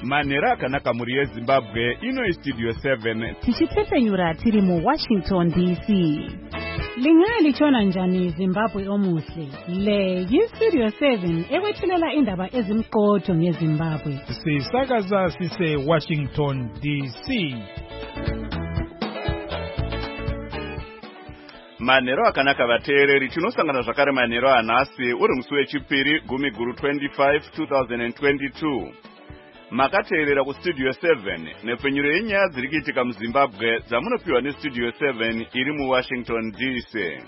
Manhero akanaka muri yeZimbabwe ino Studio 7 tichipfesenyura tiri mu Washington DC. Lingalitshona njani Zimbabwe omuhle? Le yi-Studio 7 ekwethulela indaba ezimqotho ngeZimbabwe. Sisakaza sise Washington DC. Manhero akanaka vateereri, tinosangana zvakare manhero anhasi uri musi wechipiri 10/25 2022. Makateerera kuStudio 7 nepfenyuro yenyaya dziri kuitika muZimbabwe dzamunopiwa neStudio 7 iri muWashington DC.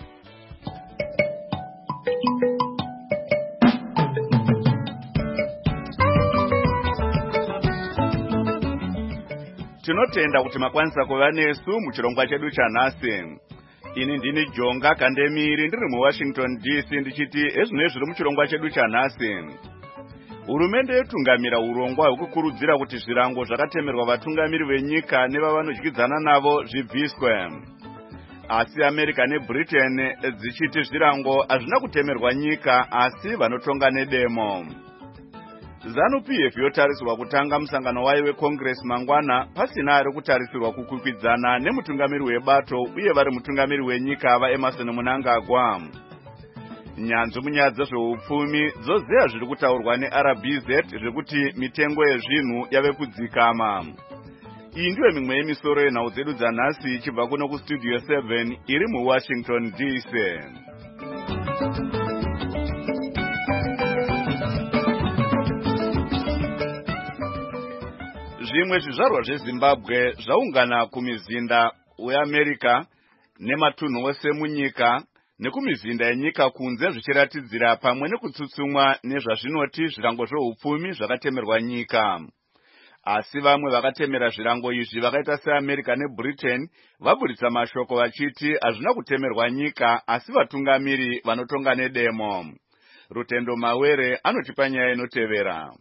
Tinotenda kuti makwanisa kuva nesu muchirongwa chedu chanhasi. Ini ndini Jonga Kandemiri ndiri muWashington DC ndichiti ezvino zviri muchirongwa chedu chanhasi. Hurumende yotungamira urongwa hwekukurudzira kuti zvirango zvakatemerwa vatungamiri venyika nevavanodyidzana navo zvibviswe. Asi America neBritain dzichiti zvirango hazvina kutemerwa nyika asi vanotonga nedemo. ZANU-PF yotarisirwa kutanga musangano wayo weCongress mangwana pasina ari kutarisirwa kukwikwidzana nemutungamiri webato uye vari mutungamiri wenyika vaEmerson Mnangagwa. Nyanzvi munyaya dzezveupfumi dzozeya zviri kutaurwa neRBZ zvekuti mitengo yezvinhu yave kudzikama. Iyi ndiyo mimwe yemisoro yenhau dzedu dzanhasi ichibva kuno kuStudio 7 iri muWashington DC. Zvimwe zvizvarwa zveZimbabwe zvaungana kumizinda weAmerica nematunhu ose munyika nekumizinda yenyika kunze zvichiratidzira pamwe nekutsutsumwa nezvazvinoti zvirango zveupfumi zvakatemerwa nyika. Asi vamwe vakatemera zvirango izvi vakaita seAmerica neBritain vaburitsa mashoko vachiti hazvina kutemerwa nyika asi vatungamiri vanotonga nedemo. Rutendo Mawere anotipa nyaya inotevera.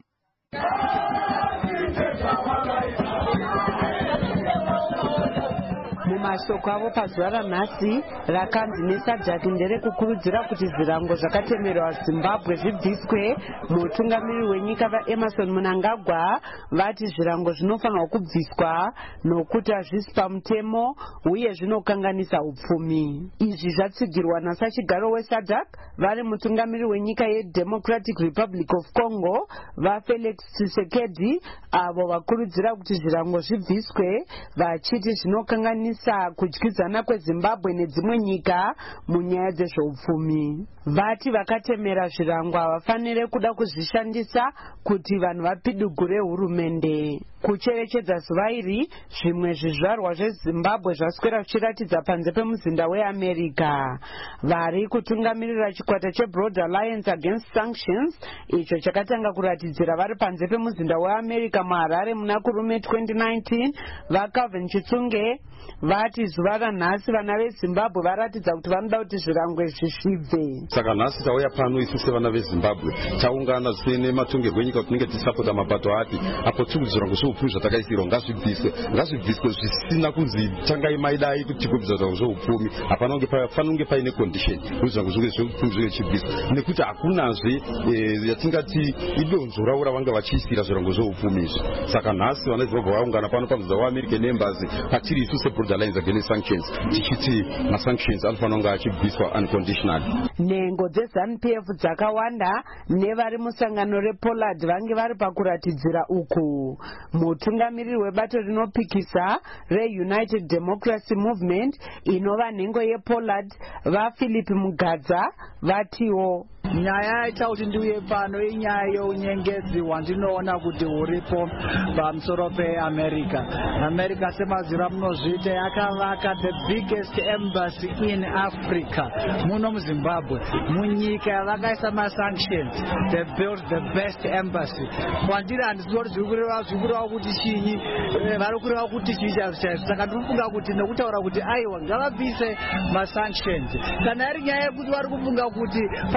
Mumashoko avo pazuva ranhasi rakanzi neSADC nderekukurudzira kuti zvirango zvakatemerwa Zimbabwe zvibviswe. Mutungamiri wenyika vaEmerson Mnangagwa vati zvirango zvinofanirwa kubviswa nokuti hazvisi pamutemo uye zvinokanganisa upfumi. Izvi zvatsigirwa nasachigaro weSADC vari mutungamiri wenyika yeDemocratic Republic of Congo vaFelix Tshisekedi avo vakurudzira kuti zvirango zvibviswe vachiti zvinokanganisa kudyidzana kweZimbabwe nedzimwe nyika munyaya dzezveupfumi. Vati vakatemera zvirango havafanire kuda kuzvishandisa kuti vanhu vapidugure hurumende. Kucherechedza zuva iri, zvimwe zvizvarwa zveZimbabwe zvaswera zvichiratidza panze pemuzinda weAmerica. Vari kutungamirira chikwata cheBroad Alliance Against Sanctions, icho chakatanga kuratidzira vari panze pemuzinda weAmerica muHarare muna kurume 2019, vaCalvin Chitsunge vati zuva ranhasi vana veZimbabwe varatidza kuti vanoda kuti zvirango zvishibve. Saka nhasi tauya pano isu sevana veZimbabwe taungana zvine matongerwo enyika kuti tinenge tisapota mapato ati apo tiri zvirango zveupfumi zvatakaisirwa ngazvibviswe zvisina kunzi tangai maidai kuti tigobvisa zvirango zveupfumi. Hapana kunge paine condition kuti zvirango zveupfumi zvinge zvichibviswa nekuti hakunazve yatingati idonzvo ravo ravanga vachiisira zvirango zveupfumi izvi. Saka nhasi vana veZimbabwe vaungana pano pamuzinda weAmerica neembassy patiri isu seBroad Alliance Against Sanctions tichiti masanctions anofanira kunge achibviswa unconditionally. Nhengo dzeZANU-PF dzakawanda nevari musangano rePollard vange vari pakuratidzira uku. Mutungamiriri webato rinopikisa reUnited Democracy Movement inova nhengo yePollard vaPhilip Mugadza vatiwo nyaya yaita kuti ndiuye pano inyaya yeunyengedzi wandinoona kuti huripo pamusoro peAmerica. America semazira munozviita yakavaka the biggest embassy in Africa muno muZimbabwe. Munyika yavakaisa masanctions they built the best embassy. Kwandiri handisi kuti zvikureva kuti chinyi vari kureva kuti chii chaizvo. Saka ndinofunga kuti nekutaura kuti aiwa ngavabvise masanctions. Kana iri nyaya yekuti vari kufunga kuti pane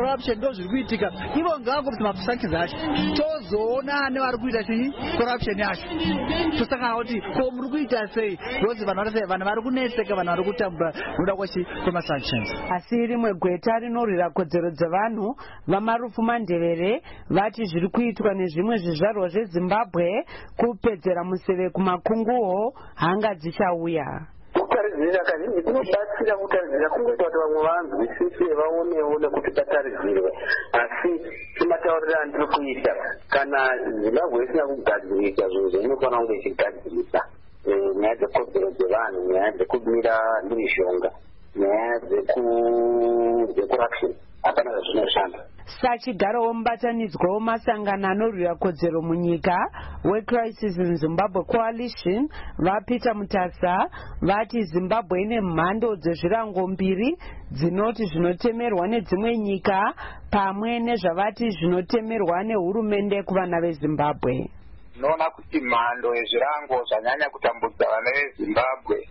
corruption ndozviri kuitika. Ivo ngavangoti masankis acho tozoona nevari kuita chii corruption yacho tosangana kuti ko muri kuita sei because vanhu vari kuneseka, vanhu vari kutambura noda kwemasanctions. Asi rimwe gweta rinorwira kodzero dzevanhu vamarufu mandevere vati zviri kuitwa nezvimwe zvizvarwa zveZimbabwe kupedzera museve kumakunguwo hanga dzichauya. Kutaridzira kazhinji kunobatsira kutaridzira kungoita kuti vamwe vanzwisise vaonewo nekuti patarisirwe, asi chimataurira andiri kuita kana Zimbabwe isina kugadzirisa zvinhu zvainofanira kunge ichigadzirisa nyaya dzekodzero dzevanhu, nyaya dzekubira mishonga, nyaya dzekurapshini hapana zvazvinoshanda. Sachigarowo mubatanidzwa wemasangano anorwira kodzero munyika weCrisis in Zimbabwe Coalition vaPeter Mutasa vati Zimbabwe ine mhando dzezvirango mbiri dzinoti zvinotemerwa nedzimwe nyika pamwe nezvavati zvinotemerwa nehurumende kuvana veZimbabwe. Noona kuti mhando yezvirango zvanyanya kutambudza vana veZimbabwe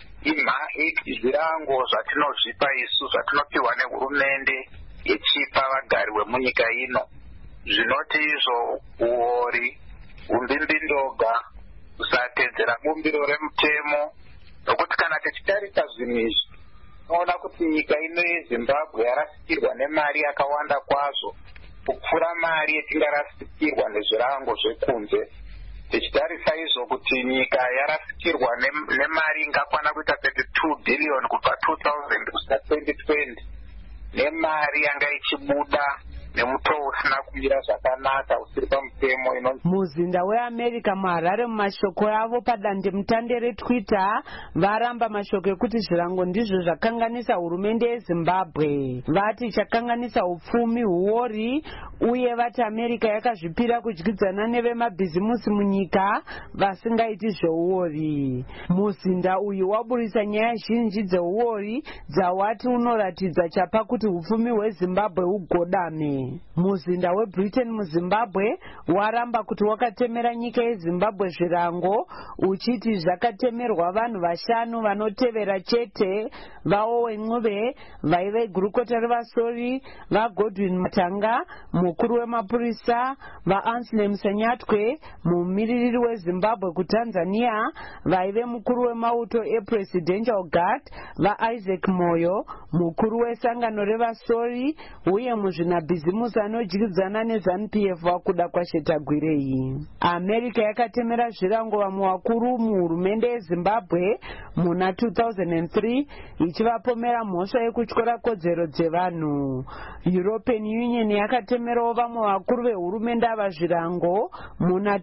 zvirango zvatinozvipa isu zvatinopiwa nehurumende ichipa vagari vemunyika ino, zvinoti izvo uori, umbimbindoga, kusatedzera bumbiro remutemo, nokuti kana tichitarisa zvinhu izvi tinoona kuti nyika ino yeZimbabwe yarasikirwa nemari yakawanda kwazvo kupfuura mari yetingarasikirwa nezvirango zvekunze. Tichitarisa izvo kuti nyika yarasikirwa nemari ingakwana kuita 32 billion kubva 2000 kusvika 2020 nemari yanga ichibuda nemutoo usina kumira zvakanaka usiri pamutemo inonzi. Muzinda weAmerica muHarare mumashoko avo padandemutande reTwitter varamba mashoko ekuti zvirango ndizvo zvakanganisa hurumende yeZimbabwe. Vati chakanganisa upfumi huori uye vati America yakazvipira kudyidzana nevemabhizimusi munyika vasingaiti zveuori. Muzinda uyu waburisa nyaya zhinji dzeuori dzawati unoratidza chapa kuti upfumi hweZimbabwe hugodame. Muzinda weBritain muZimbabwe waramba kuti wakatemera nyika yeZimbabwe zvirango uchiti zvakatemerwa vanhu 5 vanotevera chete vaOwen Ncube vaive gurukota revasori vaGodwin Matanga mukuru wemapurisa vaAnsley Msanyatwe mumiririri weZimbabwe kuTanzania vaive mukuru wemauto ePresidential Guard vaIsaac Moyo mukuru wesangano revasori uye muzvinabhizimusi anodyidzana neZANU-PF wakuda kwaShetagwirei. America yakatemera zvirango vamwe vakuru muhurumende yeZimbabwe muna 2003 ichivapomera mhosva yekutyora kodzero dzevanhu. European Union yakatemerawo vamwe vakuru vehurumende ava zvirango muna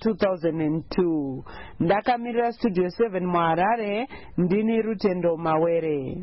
2002. Ndakamirira Studio 7 muHarare, ndini Rutendo Mawere.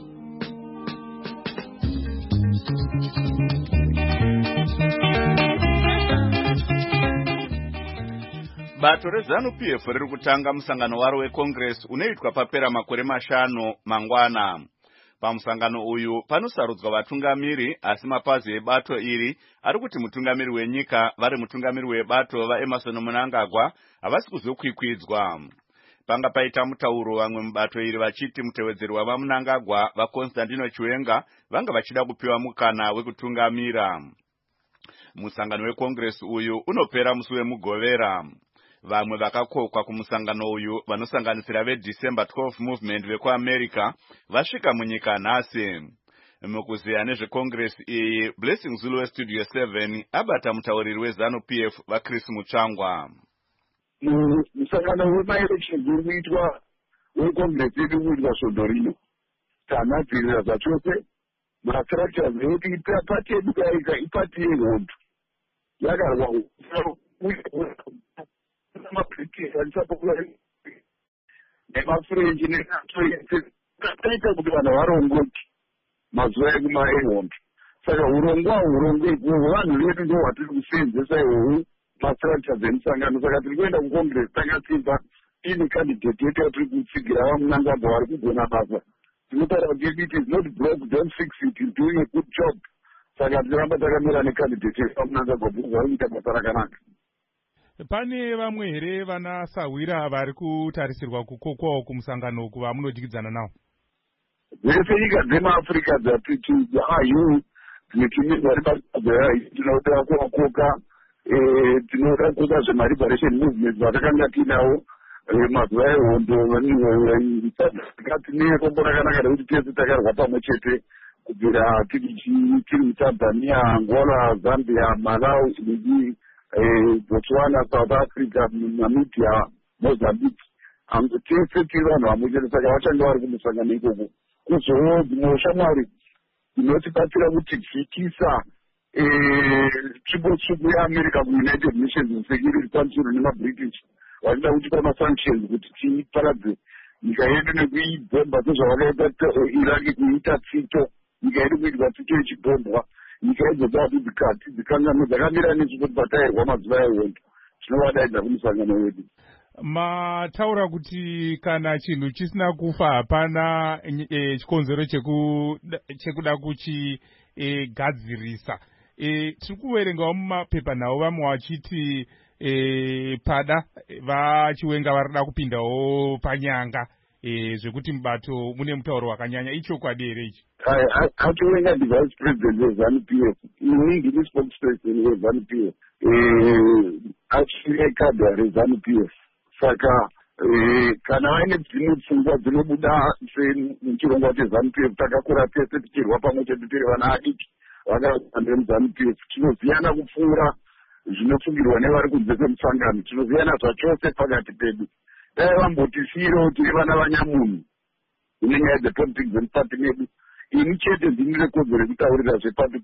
Bato reZANU-PF riri kutanga musangano waro weCongress unoitwa papera makore 5 mangwana. Pamusangano uyu panosarudzwa vatungamiri, asi mapazi ebato iri ari kuti mutungamiri wenyika vari mutungamiri webato vaEmmerson Mnangagwa havasi kuzokwikwidzwa. Panga paita mutauro vamwe mubato iri vachiti mutevedzeri wavaMnangagwa vaConstantino Chiwenga vanga vachida kupiwa mukana wekutungamira. Musangano weCongress uyu unopera musi wemugovera. Vamwe vakakokwa kumusangano uyu vanosanganisira veDecember 12 Movement vekuAmerica vasvika munyika nhasi. Mukuziya nezveCongress iyi, Blessing Zulu weStudio 7 abata mutauriri weZANU-PF vaChris Mutsvangwa. Musangano wemaelections uri kuitwa weCongress iri kuitwa svondo rino tanadzirira zvachose mastructures ekuti pati yedu kaika ipati yehondo yakarwa namabritish anisapokula nemafrench nekaita kuti vanhu varongoti mazuva ekumaehondo. Saka urongwa ikwohwo vanhu vedu ndo hwatiri kuseenzesa ihwohwo mastructures emusangano. Saka tiri kuenda kuCongress takasimba ini candidate yedu yatiri kutsigira vaMnangagwa vari kugona basa. Tinotaura kuti it is not broke, don't fix it, is doing a good job. Saka tiramba takamira necandidate yedu vaMnangagwa bvunza kuita basa rakanaka. Pane vamwe here vanasawira vari kutarisirwa kukokwawo kumusangano kuva munodyidzana nawo? Dzese nyika dzemaAfrica dzatiti ayu tinotumirwa ribasa tinoda kuvakoka tinoda kukoka zvemaliberation movement vatakanga tinawo mazuva ehondo tine rombo rakanaka rekuti tese takarwa pamwe chete kubvira tiri mutanzania, angola, zambia, malawi, botswana, south africa, namibia, mozambique. Tese tiri vanhu vamwe chete, saka vachanga vari kumusangano ikoko. Kuzowo dzimwe ushamwari dzinotibatsira kutivhikisa tsvimbo tsvuku yeamerica kuunited nations security council nemabritish vachida kutipa masanctions kuti tiparadze nyika yedu nekuibhomba sezvavakaita iraki kuita tsito. Nyika yedu kuitwa tsito ichibhombwa. Nyika idzo dzikanganwe dzakamira nesu kuti patairwa mazuva ehondo. Tinovadaidza kumusangano wedu. Mataura kuti kana chinhu chisina kufa hapana chikonzero chekuda kuchigadzirisa. Tiri kuverengawo mumapepa nawo vamwe vachiti pada vachiwenga varida kupindawo panyanga zvekuti mubato mune mutauro wakanyanya. Ichokwadi here ichi? Achiwenga ndi vice president weZANU-PF, inini ndini spokesperson weZANU-PF, achireka reZANU-PF. Saka kana vaine dzimwe pfungwa dzinobuda semuchirongwa cheZANU-PF, takakura tese tichirwa pamwe chete tiri vana adiki vakapandira muZANU-PF, tinoziyana kupfuura zvinofungirwa nevari kunze kwemusangano, tinoziyana zvachose pakati pedu. Dai vambotisiyirewo tiri vana vanyamunhu kune nyaya dzepolitics emupati medu. Ini chete ndini rekodzero rekutaurira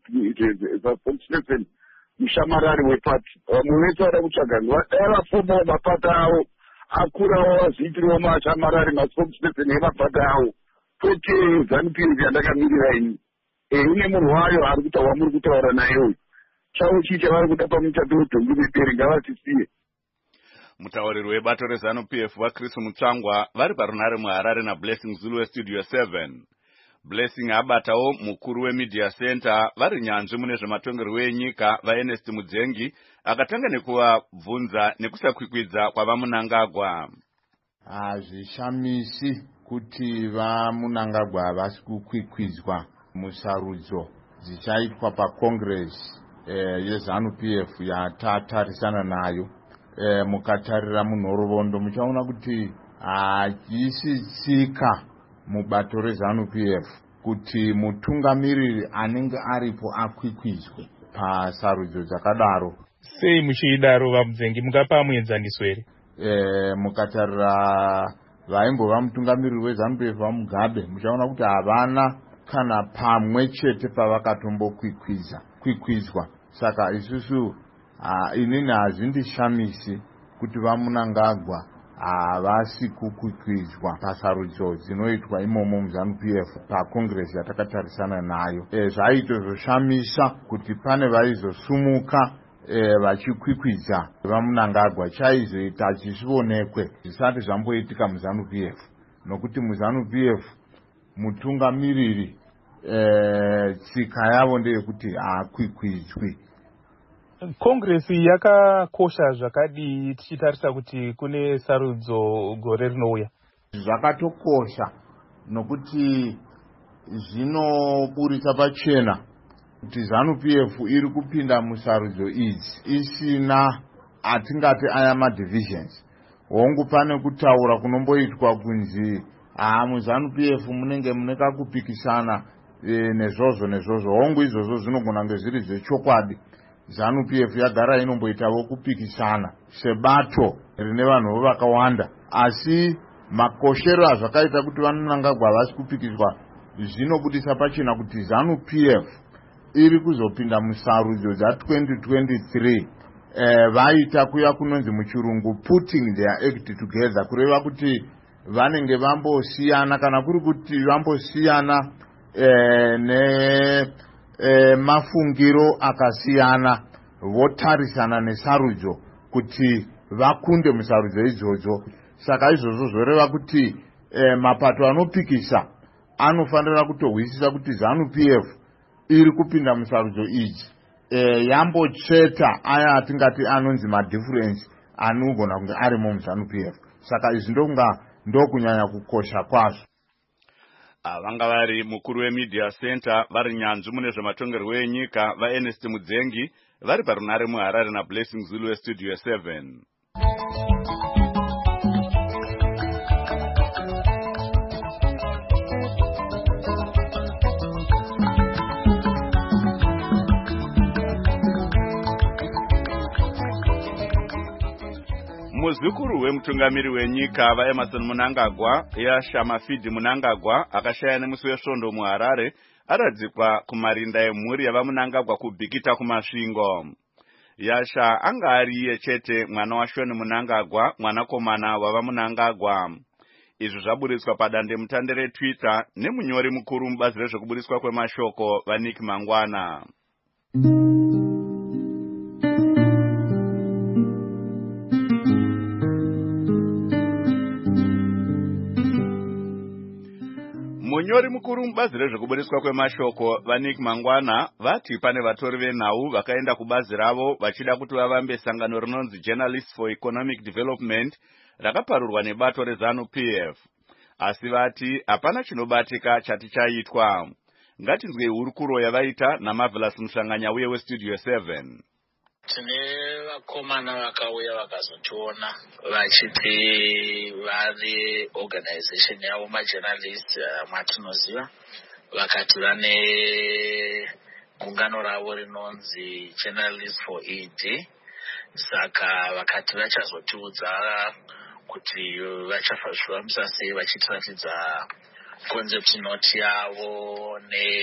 zvepati mushamarari wepati. Vamwe vese vada kutsvaga dai vafomawo mapata avo, akurawo vazviitirawo mashamarari maspokesperson emapata avo, kwete ZANU-PF yandakamirira ini. Une munhu wayo ari kutaura muri kutaura naye uyu. Chavo chii chavari kuda pamuchato wedhongi neperi, ngavatisiye. Mutauriri webato reZANU-PF vaChris Mutsvangwa vari parunare muHarare naBlessing Zulu weStudio 7. Blessing abatawo mukuru weMedia Center vari nyanzvi mune zvematongerwo enyika vaErnest Mudzengi akatanga nekuvabvunza nekusakwikwidza kwavaMunangagwa. Hazvishamisi kuti vaMunangagwa havasi kukwikwidzwa musarudzo dzichaitwa paCongress yeZANU-PF yatatarisana nayo. Mukatarira munhoroondo muchaona kuti hachisi tsika mubato reZANU-PF kuti mutungamiriri anenge aripo akwikwidzwe pasarudzo dzakadaro. Sei muchidaro vaMudzengi, mungapa muenzaniso here? Mukatarira vaimbova mutungamiriri weZANU-PF vaMugabe, muchaona kuti havana kana pamwe chete pavakatombokwikwidzwa. Saka isusu inini hazvindishamisi kuti vaMunangagwa havasi kukwikwidzwa pasarudzo dzinoitwa imomo muZANU-PF paCongress yatakatarisana nayo. Zvaitozoshamisa kuti pane vaizosumuka vachikwikwidza vaMunangagwa chaizoita chizvionekwe zvisati zvamboitika muZANU-PF, nokuti muZANU-PF mutungamiriri tsika yavo ndeyekuti haakwikwidzwi. Congress yakakosha zvakadii tichitarisa kuti kune sarudzo gore rinouya? Zvakatokosha nokuti zvinoburitsa pachena kuti ZANU-PF iri kupinda musarudzo idzi isina atingati aya madivisions. Hongu pane kutaura kunomboitwa kunzi muZANU-PF munenge mune kakupikisana nezvozvo. Hongu izvozvo zvinogona kunge zviri zvechokwadi. ZANU-PF yagara inomboitawo kupikisana sebato rine vanhu vakawanda, asi makoshero azvakaita kuti vaMunangagwa havasi kupikiswa zvinobudisa pachena kuti ZANU-PF iri kuzopinda musarudzo dza2023 vaita kuya kunonzi muchirungu putting their act together, kureva kuti vanenge vambosiyana, kana kuri kuti vambosiyana mafungiro akasiyana, votarisana nesarudzo kuti vakunde musarudzo idzodzo. Saka izvozvo zvoreva kuti mapato anopikisa anofanira kutohwisisa kuti ZANU-PF iri kupinda musarudzo idzi yambotsveta aya atingati anonzi madifference anogona kunge arimo muZANU-PF. Saka izvi ndokunyanya kukosha kwazvo. Vanga vari mukuru weMedia Center vari nyanzvi mune zvematongerwo enyika vaErnest Mudzengi vari parunare muHarare naBlessing Zulu weStudio 7. Muzukuru wemutungamiri wenyika vaEmmerson Mnangagwa Yasha Mafidi Mnangagwa akashaya nemusi wesvondo muHarare aradzikwa kumarinda emhuri yavaMnangagwa kubhikita kumasvingo. Yasha anga ari iye chete mwana waShoni Mnangagwa, mwanakomana wavaMnangagwa. Izvi zvaburitswa padandemutande reTwitter nemunyori mukuru mubazi rezvekuburitswa kwemashoko vaNick Mangwana. Munyori mukuru mubazi rezvekuburitswa kwemashoko vaNick Mangwana vati pane vatori venhau vakaenda kubazi ravo vachida kuti vavambe sangano rinonzi Journalists for Economic Development rakaparurwa nebato reZANU-PF. Asi vati hapana chinobatika chati chaitwa. Ngatinzwe hurukuro yavaita naMarvelous Mshanganya uye weStudio 7. Tine vakomana vakauya vakazotiona vachiti vari organization yavo majournalist mwatinoziva, vakati vane gungano ravo rinonzi Journalists for ED, saka vakati vachazotiudza kuti vachafambisa sei vachitiratidza concept note yavo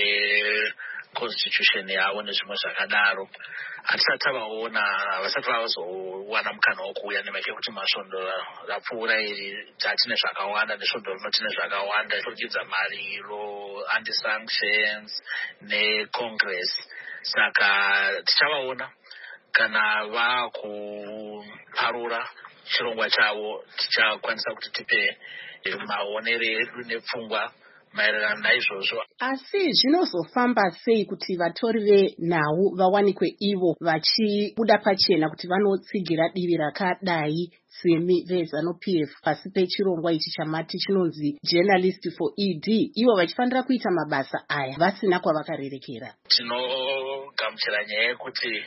constitution yavo nezvimwe zvakadaro. Hatisati tavaona, vasati vazowana mukana wokuuya nemake kuti masvondo rapfuura iri tatine zvakawanda nesvondo rino tine zvakawanda tokidza mariro, anti-sanctions necongress. Saka tichavaona kana vakuparura chirongwa chavo, tichakwanisa kuti tipe maonero edu nepfungwa maererano naizvozvo. Asi zvinozofamba sei kuti vatori venhau vawanikwe ivo vachibuda pachena kuti vanotsigira divi rakadai seVZANU-PF pasi pechirongwa ichi chamati chinonzi Journalists for ED, ivo vachifanira kuita mabasa aya vasina kwavakarerekera? Tinogamuchira nyaya yekuti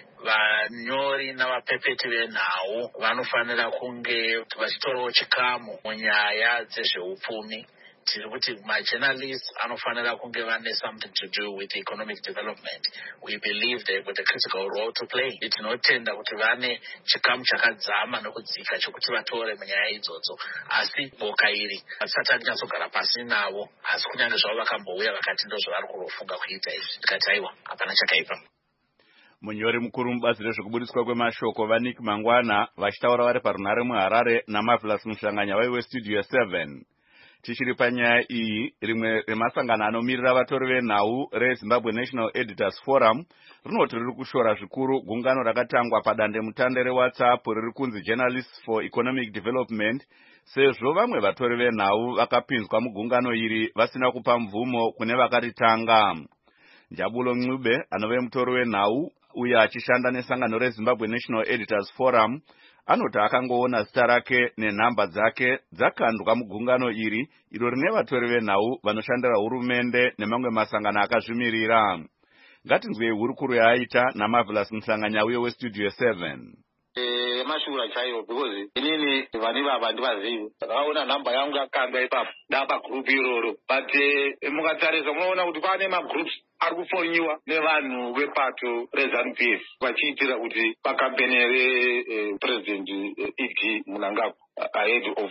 vanyori navapepeti venhau vanofanira kunge vachitorawo chikamu munyaya dzezveupfumi. Tiri kuti majournalists anofanira kunge vane something to do with economic development. We believe they with a critical role to play. Tinotenda kuti vane chikamu chakadzama nokudzika chokuti vatore munyaya idzodzo. Asi boka iri hatisati tinyatsogara pasi navo, asi kunyange zvavo vakambouya vakati ndozvavari kufunga kuita izvi. Tikati aiwa, hapana chakaipa. Munyori mukuru mubazi rezvekuburitswa kwemashoko vaNick Mangwana vachitaura vari parunare muHarare naMarvelous Mshanganya weStudio 7. Tichiri panyaya iyi, rimwe remasangano anomirira vatori venhau reZimbabwe National Editors Forum rinoti riri kushora zvikuru gungano rakatangwa padandemutande reWhatsApp riri kunzi Journalists for Economic Development, sezvo vamwe vatori venhau vakapinzwa mugungano iri vasina kupa mvumo kune vakaritanga. Njabulo Ncube anove mutori wenhau uye achishanda nesangano reZimbabwe National Editors Forum anoti akangoona zita rake nenhamba dzake dzakandwa mugungano iri iro rine vatori venhau vanoshandira hurumende nemamwe masangano akazvimirira. Ngatinzwe hurukuro yaaita naMarvelous Mshanganya uye weStudio 7. Mashura chaiwo because inini vani baba ndivazivi vakaona nhamba yangu yakandwa ipapo ndapa group iroro, but mukatarisa munoona kuti pane magroups ari kufonyiwa nevanhu vepato reZANU-PF vachiitira kuti pakampeni represident ED Mnangagwa ahead of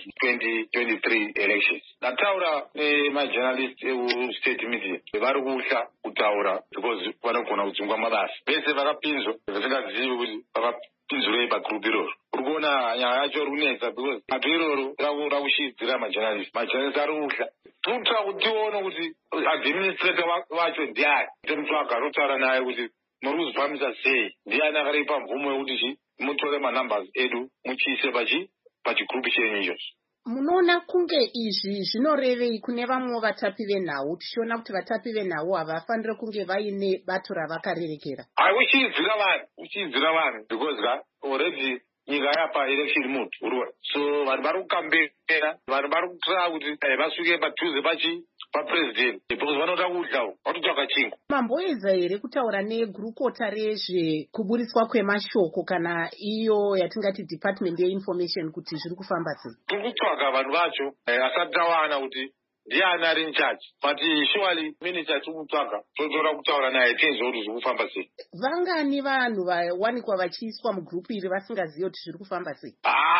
2023 elections. Ndataura nemajournalist eState Media vari kuhla kutaura because vanogona kudzingwa mabasa. Vese vakapinzwa vasingazivi kuti vakapinzwirei pagroup iroro. Uri kuona nyaya yacho runetsa because bato iroro rakushidzira majournalist ari kuhla. Tinotora kuti tione kuti administrator vacho ndiani, temutsvaga rotaura naye kuti muri kuzifambisa sei, ndiani akaripa mvumo yekuti mutore manumbers edu muchiise pachigroup chenyu ichocho. Munoona kunge izvi zvinorevei kune vamwe vatapi venhau, tichiona kuti vatapi venhau havafaniri kunge vaine bato ravakarerekera? Uchiidzira vanhu because already nyika yapa election mode urwa. So vanhu vari kukambera, vanhu vari kutsvaka kuti vasvike padhuze papresident because vanoda kudlawo vatotsvaka chingwa. Mamboedza here kutaura negurukota rezvekuburiswa kwemashoko kana iyo yatingati department yeinformation kuti zviri kufamba sei? Tiri kutsvaga vanhu vacho asati tawana kuti ndiani ari in charge, but surely minister tiri kutsvaga totora kutaura naye tinzwe kuti zviri kufamba sei. Vangani vanhu vawanikwa vachiiswa mugrupu iri vasingazivi kuti zviri kufamba sei?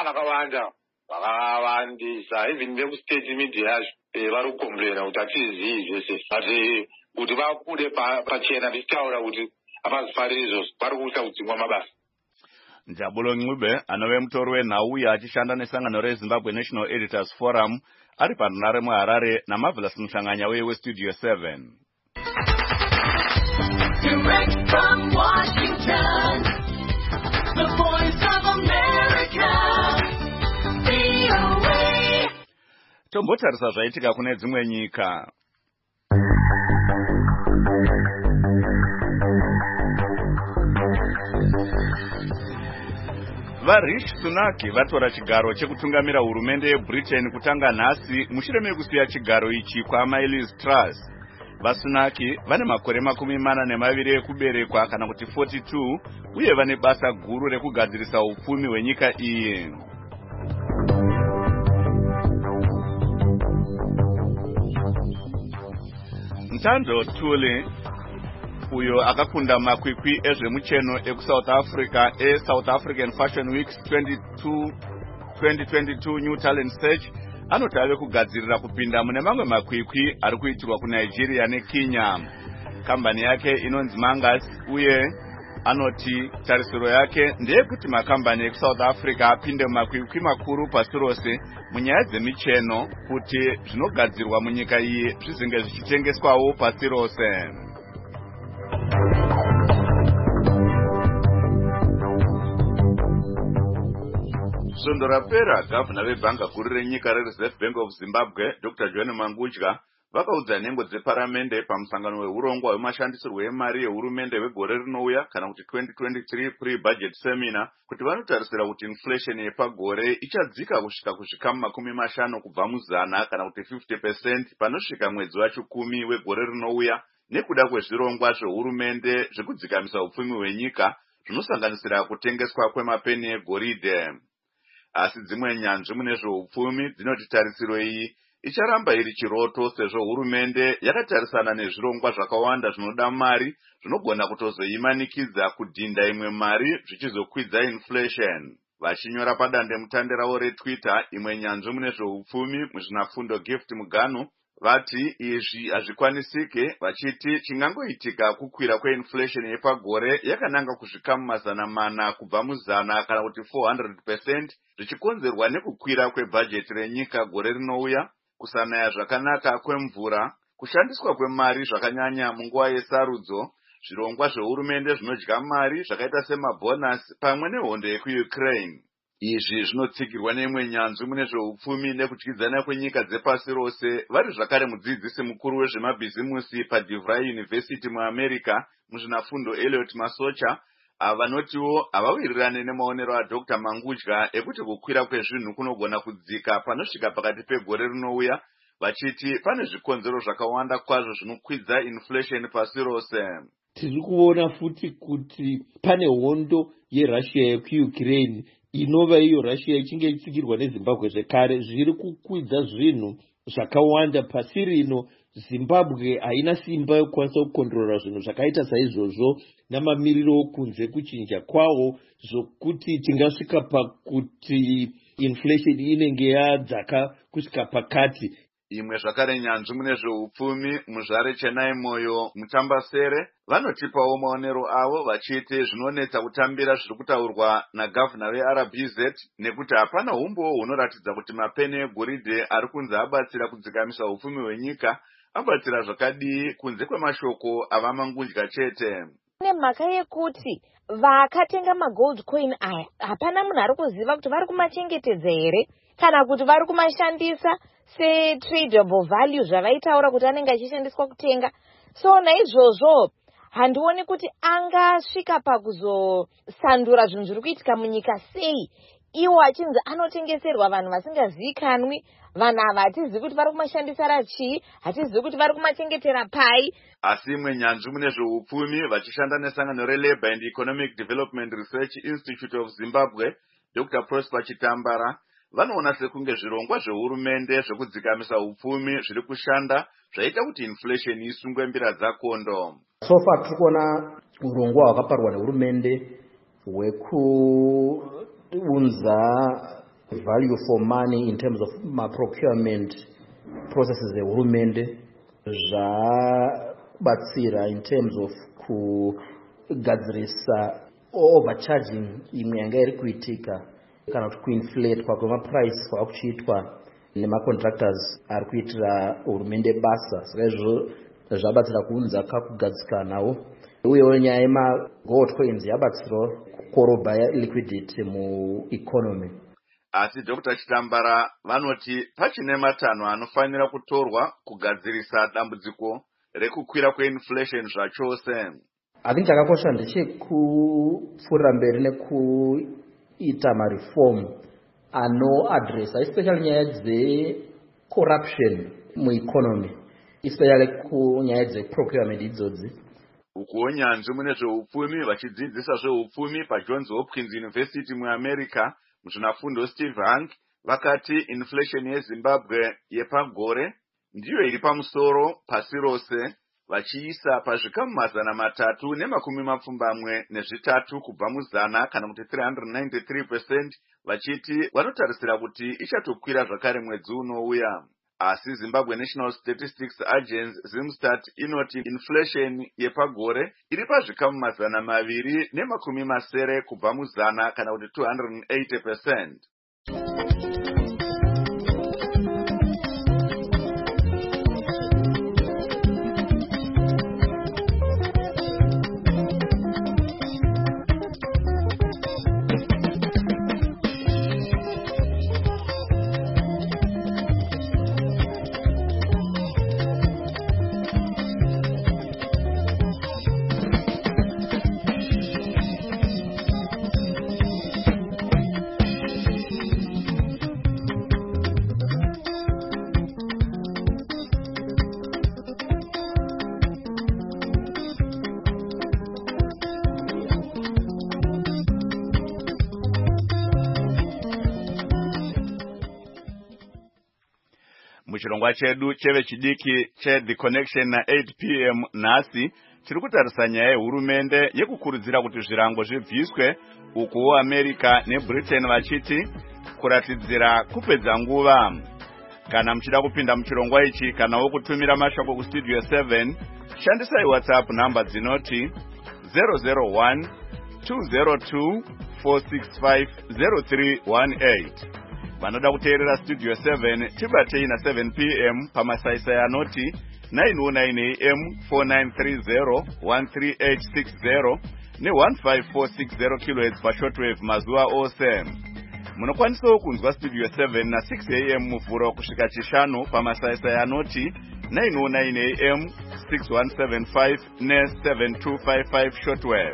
Vakawandisa even vekustate media yacho vari kukomplaina kuti hatizivi zvese, but kuti vabude pachena tichitaura kuti havazifariri izvozvo vari kuita kudzingwa mabasa. Njabulo Ncube anove mutori wenhau uye achishanda nesangano reZimbabwe National Editors Forum ari panhare muHarare naMarvelous Mushanganya weStudio 7. Direct from Washington, the voice of America, VOA. Tombotarisa zvaitika kune dzimwe nyika. VaRishi Sunak vatora chigaro chekutungamira hurumende yeBritain kutanga nhasi mushure mekusiya chigaro ichi kwaMai Liz Truss. VaSunak vane makore 42 ekuberekwa kana kuti 42 uye vane basa guru rekugadzirisa upfumi hwenyika iyi. Ntando Tule uyo akakunda makwikwi ezvemucheno ekuSouth Africa eSouth African Fashion Weeks 2022 New Talent Search anoti ave kugadzirira kupinda mune mamwe makwikwi ari kuitirwa kuNigeria neKenya. Kambani yake inonzi Mangas uye anoti tarisiro yake ndeyekuti makambani ekuSouth Africa apinde mumakwikwi makuru pasi rose munyaya dzemicheno kuti zvinogadzirwa munyika iyi zvizinge zvichitengeswawo pasi rose. Svondo rapera gavana vebhanga guru renyika reReserve Bank of Zimbabwe Dr. John Mangudya vakaudza nhengo dzeparamende pamusangano weurongwa hwemashandisirwo emari yehurumende wegore rinouya kana kuti 2023 pre-budget seminar kuti vanotarisira kuti inflation yepagore ichadzika kusvika kuzvikamu 50 kubva muzana kana kuti 50% panosvika mwedzi wacho-10 wegore rinouya nekuda kwezvirongwa zvehurumende zvekudzikamisa upfumi hwenyika zvinosanganisira kutengeswa kwemapeni egoridhe. Asi dzimwe nyanzvi mune zveupfumi dzinoti tarisiro iyi icharamba iri chiroto sezvo hurumende yakatarisana nezvirongwa zvakawanda zvinoda mari zvinogona kutozoimanikidza kudhinda imwe mari zvichizokwidza inflation. Vachinyora padande mutande ravo reTwitter imwe nyanzvi mune zveupfumi muzvinafundo Gift Muganu vati izvi hazvikwanisike vachiti chingangoitika kukwira kweinflation yepagore yakananga kuzvikamu 400 kubva muzana kana kuti 400% zvichikonzerwa nekukwira kwebhajeti renyika gore rinouya, kusanaya zvakanaka kwemvura, kushandiswa kwemari zvakanyanya munguva yesarudzo, zvirongwa zvehurumende zvinodya mari zvakaita semabhonasi pamwe nehondo yekuUkraine. Izvi zvinotsigirwa neimwe nyanzvi mune zveupfumi nekudyidzana kwenyika dzepasi rose vari zvakare mudzidzisi mukuru wezvemabhizimusi paDeVry University muAmerica muzvinafundo Elliot Masocha vanotiwo havawirirane nemaonero aDr. Mangudya ekuti kukwira kwezvinhu kunogona kudzika panosvika pakati pegore rinouya, vachiti pane zvikonzero zvakawanda kwazvo zvinokwidza inflation pasi rose. Tiri kuona futi kuti pane hondo yeRussia yekuUkraine inova iyo Russia ichinge itsikirwa neZimbabwe zvekare zviri kukwidza zvinhu zvakawanda pasi rino. Zimbabwe haina simba yokwanisa kukontrora zvinhu zvakaita saizvozvo namamiriro okunze kuchinja kwawo zvokuti tingasvika pakuti inflation inenge yadzaka kusvika pakati. Imwe zvakare nyanzvi mune zveupfumi muzvare Chenai Moyo Mutambasere vanotipawo maonero avo vachiti zvinonetsa kutambira zviri kutaurwa nagavana weRBZ nekuti hapana umbowo hunoratidza kuti mapeni egoridhe ari kunze abatsira kudzikamisa upfumi hwenyika, abatsira zvakadii kunze kwemashoko avaMangudya chete. Nemhaka yekuti vakatenga magold coin aya hapana munhu ari kuziva kuti vari kumachengetedza here kana kuti vari kumashandisa setradable value zvavaitaura kuti anenge achishandiswa kutenga. So naizvozvo handioni kuti angasvika pakuzosandura zvinhu zviri kuitika munyika sei iwo achinzi anotengeserwa vanhu vasingazivikanwi. Vanhu ava hatizivi kuti vari kumashandisira chii, hatizivi kuti vari kumachengetera pai. Asi imwe nyanzvi mune zveupfumi vachishanda nesangano reLabour and Economic Development Research Institute of Zimbabwe, Dr. Prosper Chitambara, vanoona sekunge zvirongwa zvehurumende zvekudzikamisa upfumi zviri kushanda zvaita kuti inflation isungwe mbira dzakondo. So far tiri kuona urongwa hwakaparwa nehurumende hwekuunza value for money in terms of procurement processes ehurumende zvabatsira in terms of kugadzirisa overcharging imwe yanga iri kuitika kana kuti kuinflate kwemaprice kwava kuchiitwa nemacontractors ari kuitira hurumende basa. Saka izvo zvabatsira kuunza kakugadzikanawo, uyewo nyaya yemagold coins yabatsirawo kukorobha liquidity mueconomy. Asi Dr. Chitambara vanoti pachine matanho anofanira kutorwa kugadzirisa dambudziko rekukwira kweinflation zvachose. I think chakakosha ndechekupfuurira mberi nekuita mareform anoadressa especially nyaya dzecorruption mueconomy, especially kunyaya dzeprocurement idzodzi. Ukuwo nyanzvi mune zveupfumi vachidzidzisa zveupfumi paJohns Hopkins University muAmerica muzvinafundo Steve Hank vakati inflation yeZimbabwe yepagore ndiyo iri pamusoro pasi rose, vachiisa pazvikamu 323 kubva muzana kana kuti 393%, vachiti vanotarisira kuti ichatokwira zvakare mwedzi unouya. Asi Zimbabwe National Statistics Agency Zimstat inoti inflation yepagore iri pazvikamu 270 kubva muzana kana kuti 280%. Muchirongwa chedu chevechidiki The Connection na 8 p.m. nhasi tiri kutarisa nyaya yehurumende yekukurudzira kuti zvirango zvibviswe, ukuwo America neBritain vachiti kuratidzira kupedza nguva. Kana muchida kupinda muchirongwa ichi kanawo kutumira mashoko kustudio 7, shandisai WhatsApp namba dzinoti 001 202 465 0318. Vanoda kuteerera studio 7 tibatei na 7 p.m. pamasaisai anoti 909 am 4930 13860 ne15460 kHz pashortwave mazuva ose. Munokwanisawo kunzwa studio 7 na 6 am muvhuro kusvika chishanu pamasaisai anoti 909 am 6175 ne7255 shortwave.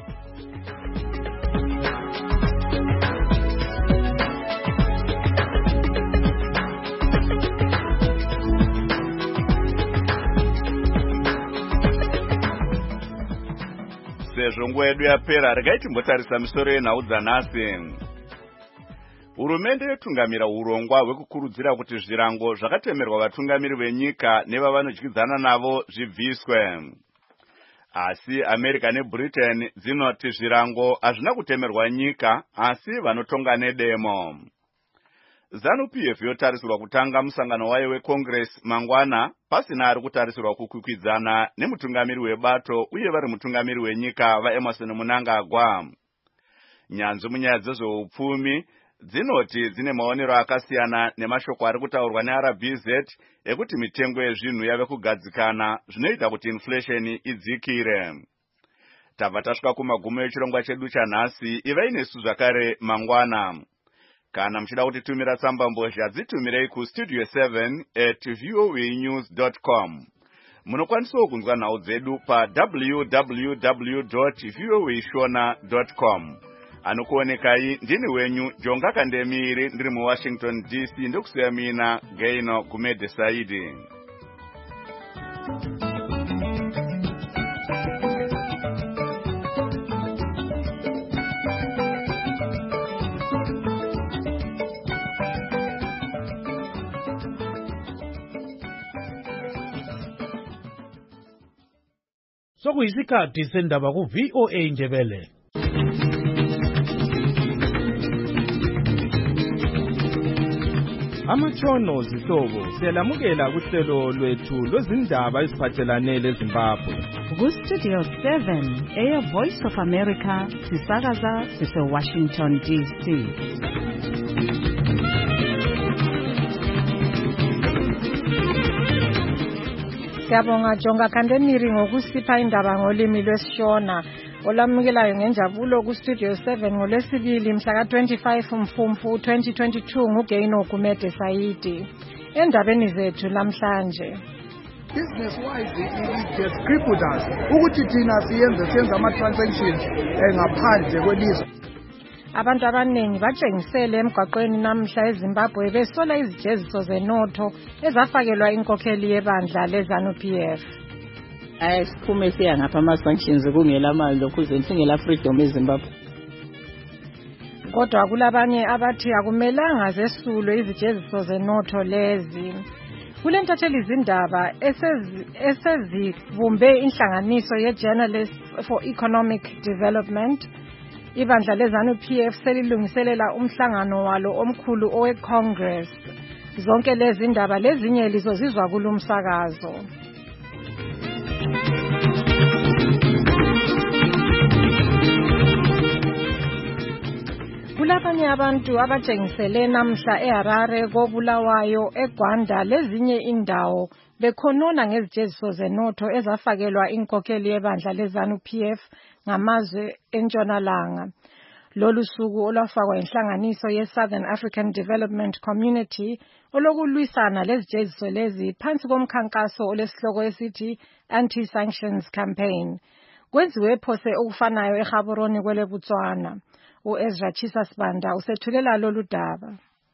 Sezvo nguva yedu yapera, regai timbotarisa misoro yenhau dzanhasi. Hurumende yotungamira urongwa hwekukurudzira kuti zvirango zvakatemerwa vatungamiri venyika nevavanodyidzana navo zvibviswe. Asi America neBritain dzinoti zvirango hazvina kutemerwa nyika, asi vanotonga nedemo. ZANU-PF yotarisirwa kutanga musangano wayo weCongress mangwana pasina ari kutarisirwa kukwikwidzana nemutungamiri webato uye vari mutungamiri wenyika vaEmerson Mnangagwa. Nyanzvi munyaya dzezveupfumi dzinoti dzine maonero akasiyana nemashoko ari kutaurwa neRBZ ekuti mitengo yezvinhu yave kugadzikana zvinoita kuti inflation idzikire. Tabva tasvika kumagumo echirongwa chedu chanhasi, ivai nesu zvakare mangwana. Kana muchida kutitumira tsamba mbozha dzitumirei kustudio7@voanews.com. Munokwanisawo kunzwa nhau dzedu pa www.viewwishona.com. Anokuonekai ndini wenyu Jonga Kandemiri ndiri mu Washington DC ndokusiya mina Gaino Kumede Saidi. Sokuyisikhathi sendaba ku VOA Ndebele. Amatshono zihlobo siyalamukela kuhlelo lwethu lwezindaba eziphathelane leZimbabwe. Ku Studio 7 Air Voice of America sisakaza sise Washington DC. Siyabonga Jonga Kandemiri ngokusipha indaba ngolimi lwesiShona. Olamukelayo ngenjabulo ku Studio 7 ngolwesibili mhla ka-25 Mfumfu 2022 nguGaino Kumede Saidi. Endabeni zethu namhlanje. Business wise it gets crippled us. Ukuthi thina senza ama-transactions ngaphandle kwelizwe. Abantu abaningi batshengisele emgwaqweni namhla eZimbabwe besola izijeziso zenotho ezafakelwa inkokheli yebandla leZANU-PF. Siphume siya ngapha ama-sanctions kungela mali lokhu singela freedom eZimbabwe. Kodwa kulabanye abathi akumelanga zesulwe izijeziso zenotho lezi. Kule ntatheli izindaba esezibumbe inhlanganiso ye-Journalists for Economic Development, ibandla leZANU-PF selilungiselela umhlangano walo omkhulu owe-Congress. Zonke lezi indaba lezinye lizozizwa kulumsakazo. Kulabanye abantu abatshengisele namhla eHarare, koBulawayo, eGwanda lezinye indawo bekhonona ngezijeziso zenotho ezafakelwa inkokheli yebandla leZANU-PF ngamazwe entshonalanga. Lolu suku olwafakwa inhlanganiso ye-Southern African Development Community olokulwisana lezijeziso lezi phansi komkhankaso olesihloko esithi Anti-Sanctions Campaign. Kwenziwe phose okufanayo eGaborone kwele Botswana. U-Ezra Chisa Sibanda usethulela lolu daba.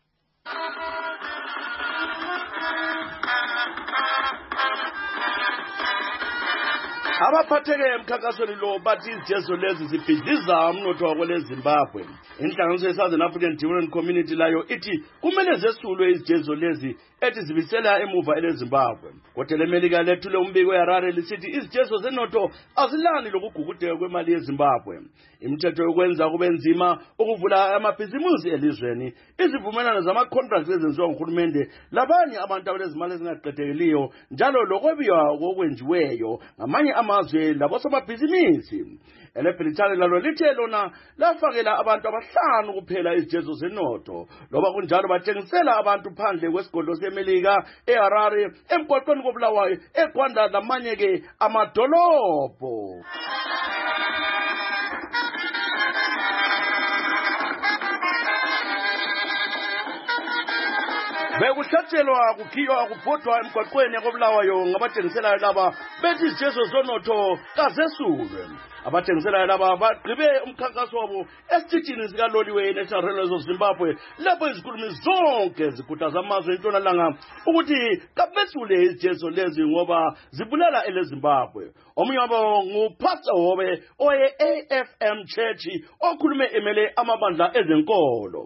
Abaphatheke emkhankasweni lo bathi izijeziso lezi zibhidliza umnotho wakwele Zimbabwe. Inhlanganiso ye-Southern African Development Community layo ithi kumele zesulwe izijeziso lezi ethi zibisela emuva eleZimbabwe. Kodwa leMelika lethule umbiko eHarare lisithi izijeziso zenotho azilani lokugugudeka kwemali yeZimbabwe. Imithetho yokwenza kube nzima ukuvula amabhizimusi elizweni, izivumelano zama-contracts ezenziwa nguhulumende labanye abantu abalezimali ezingaqedekeliyo, njalo lokwebiwa kokwenjiweyo ngamanye amazwe labosomabhizinisi. EleBrithani lalo lithe lona lafakela abantu abahlanu kuphela izijeziso zenotho, loba kunjalo batshengisela abantu phandle kwesigodlo seMelika eHarare, emgwaqweni koBulawayo, eGwanda lamanye-ke amadolobho. Bekuhlatshelwa kukhiywa kubhodwa emgwaqweni koBulawayo ngabatshengiselayo laba bethi izijeziso zonotho kazesulwe. Abatshengiselayo laba bagqibe umkhankaso wabo esitshini sikaloliwe eNational Railways of Zimbabwe, lapho izikhulumi zonke zikhuthaza amazwe entshonalanga ukuthi kabesule izijeziso lezi ngoba zibulala eleZimbabwe. Omunye wabo nguPastor Hobe oye-AFM Church okhulume emele amabandla ezenkolo.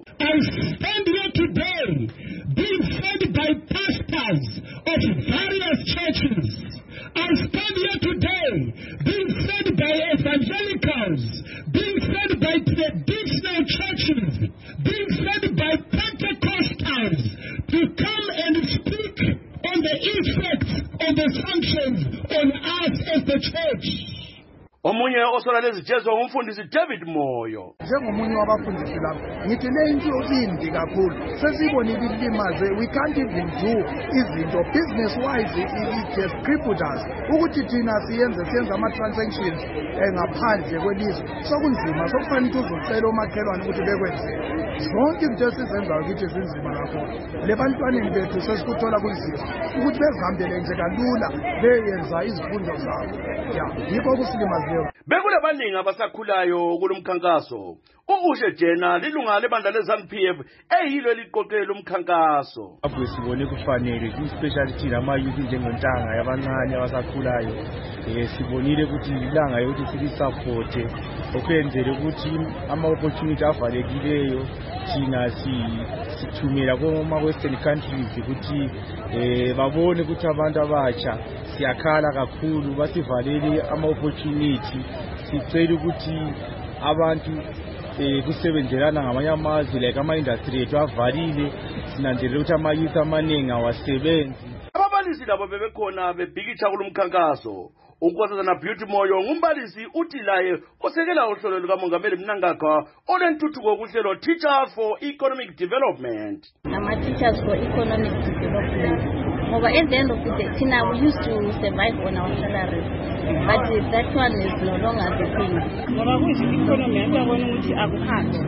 Being fed by pastors of various churches. I stand here today being fed by evangelicals, being fed by traditional churches, being fed by Pentecostals to come and speak on the effects of the sanctions on us as the church. omunye osola lezi jezo ngumfundisi David Moyo. Njengomunye wabafundisi lapho ngithi le into imbi kakhulu sesibonile ilimaze, we can't even do izinto business wise, it has crippled us ukuthi thina siyenza ama-transactions ngaphandle kwelizwe sokunzima, sokufanele ukuthi uzucela omakhelwane ukuthi bekwenzele zonke izinto esizenzayo kithi zinzima kakhulu. Le bantwaneni bethu sesikuthola kunzima ukuthi bezihambele nje kalula beyenza izifundo zabo, yikho kusilimazileyo. Bekule baningi abasakhulayo kulomkhankaso. Ushe Jena lilunga lebandla leZANU-PF eyilo eliqoqela umkhankaso. Sibone kufanele especially thina ama-youth njengontanga yabancane abasakhulayo sibonile ukuthi ilanga yokuthi silisupporte okwenzele ukuthi ama-opportunity avalekileyo thina sithumela kuma-western countries ukuthi babone ukuthi abantu abatsha siyakhala kakhulu basivalele ama-opportunity. Sicela ukuthi abantu kusebenzelana ngamanye amazwe like ama-industry ethu avalile, sinanzelela ukuthi ama-youth amaningi awasebenzi. Ababalisi labo bebekhona bebhikisha kulomkhankaso. Unkosazana Beauty Moyo ngumbalisi uthi laye osekela uhlelo lukaMongameli Mnangagwa olentuthuko kuhlelo Teachers for Economic Development. Teachers for Economic Development. Ngoba at the end of the day, we used to survive on our salaries, but that one is no longer the thing. Ngoba kwi-economy yasabona ukuthi akuhambi.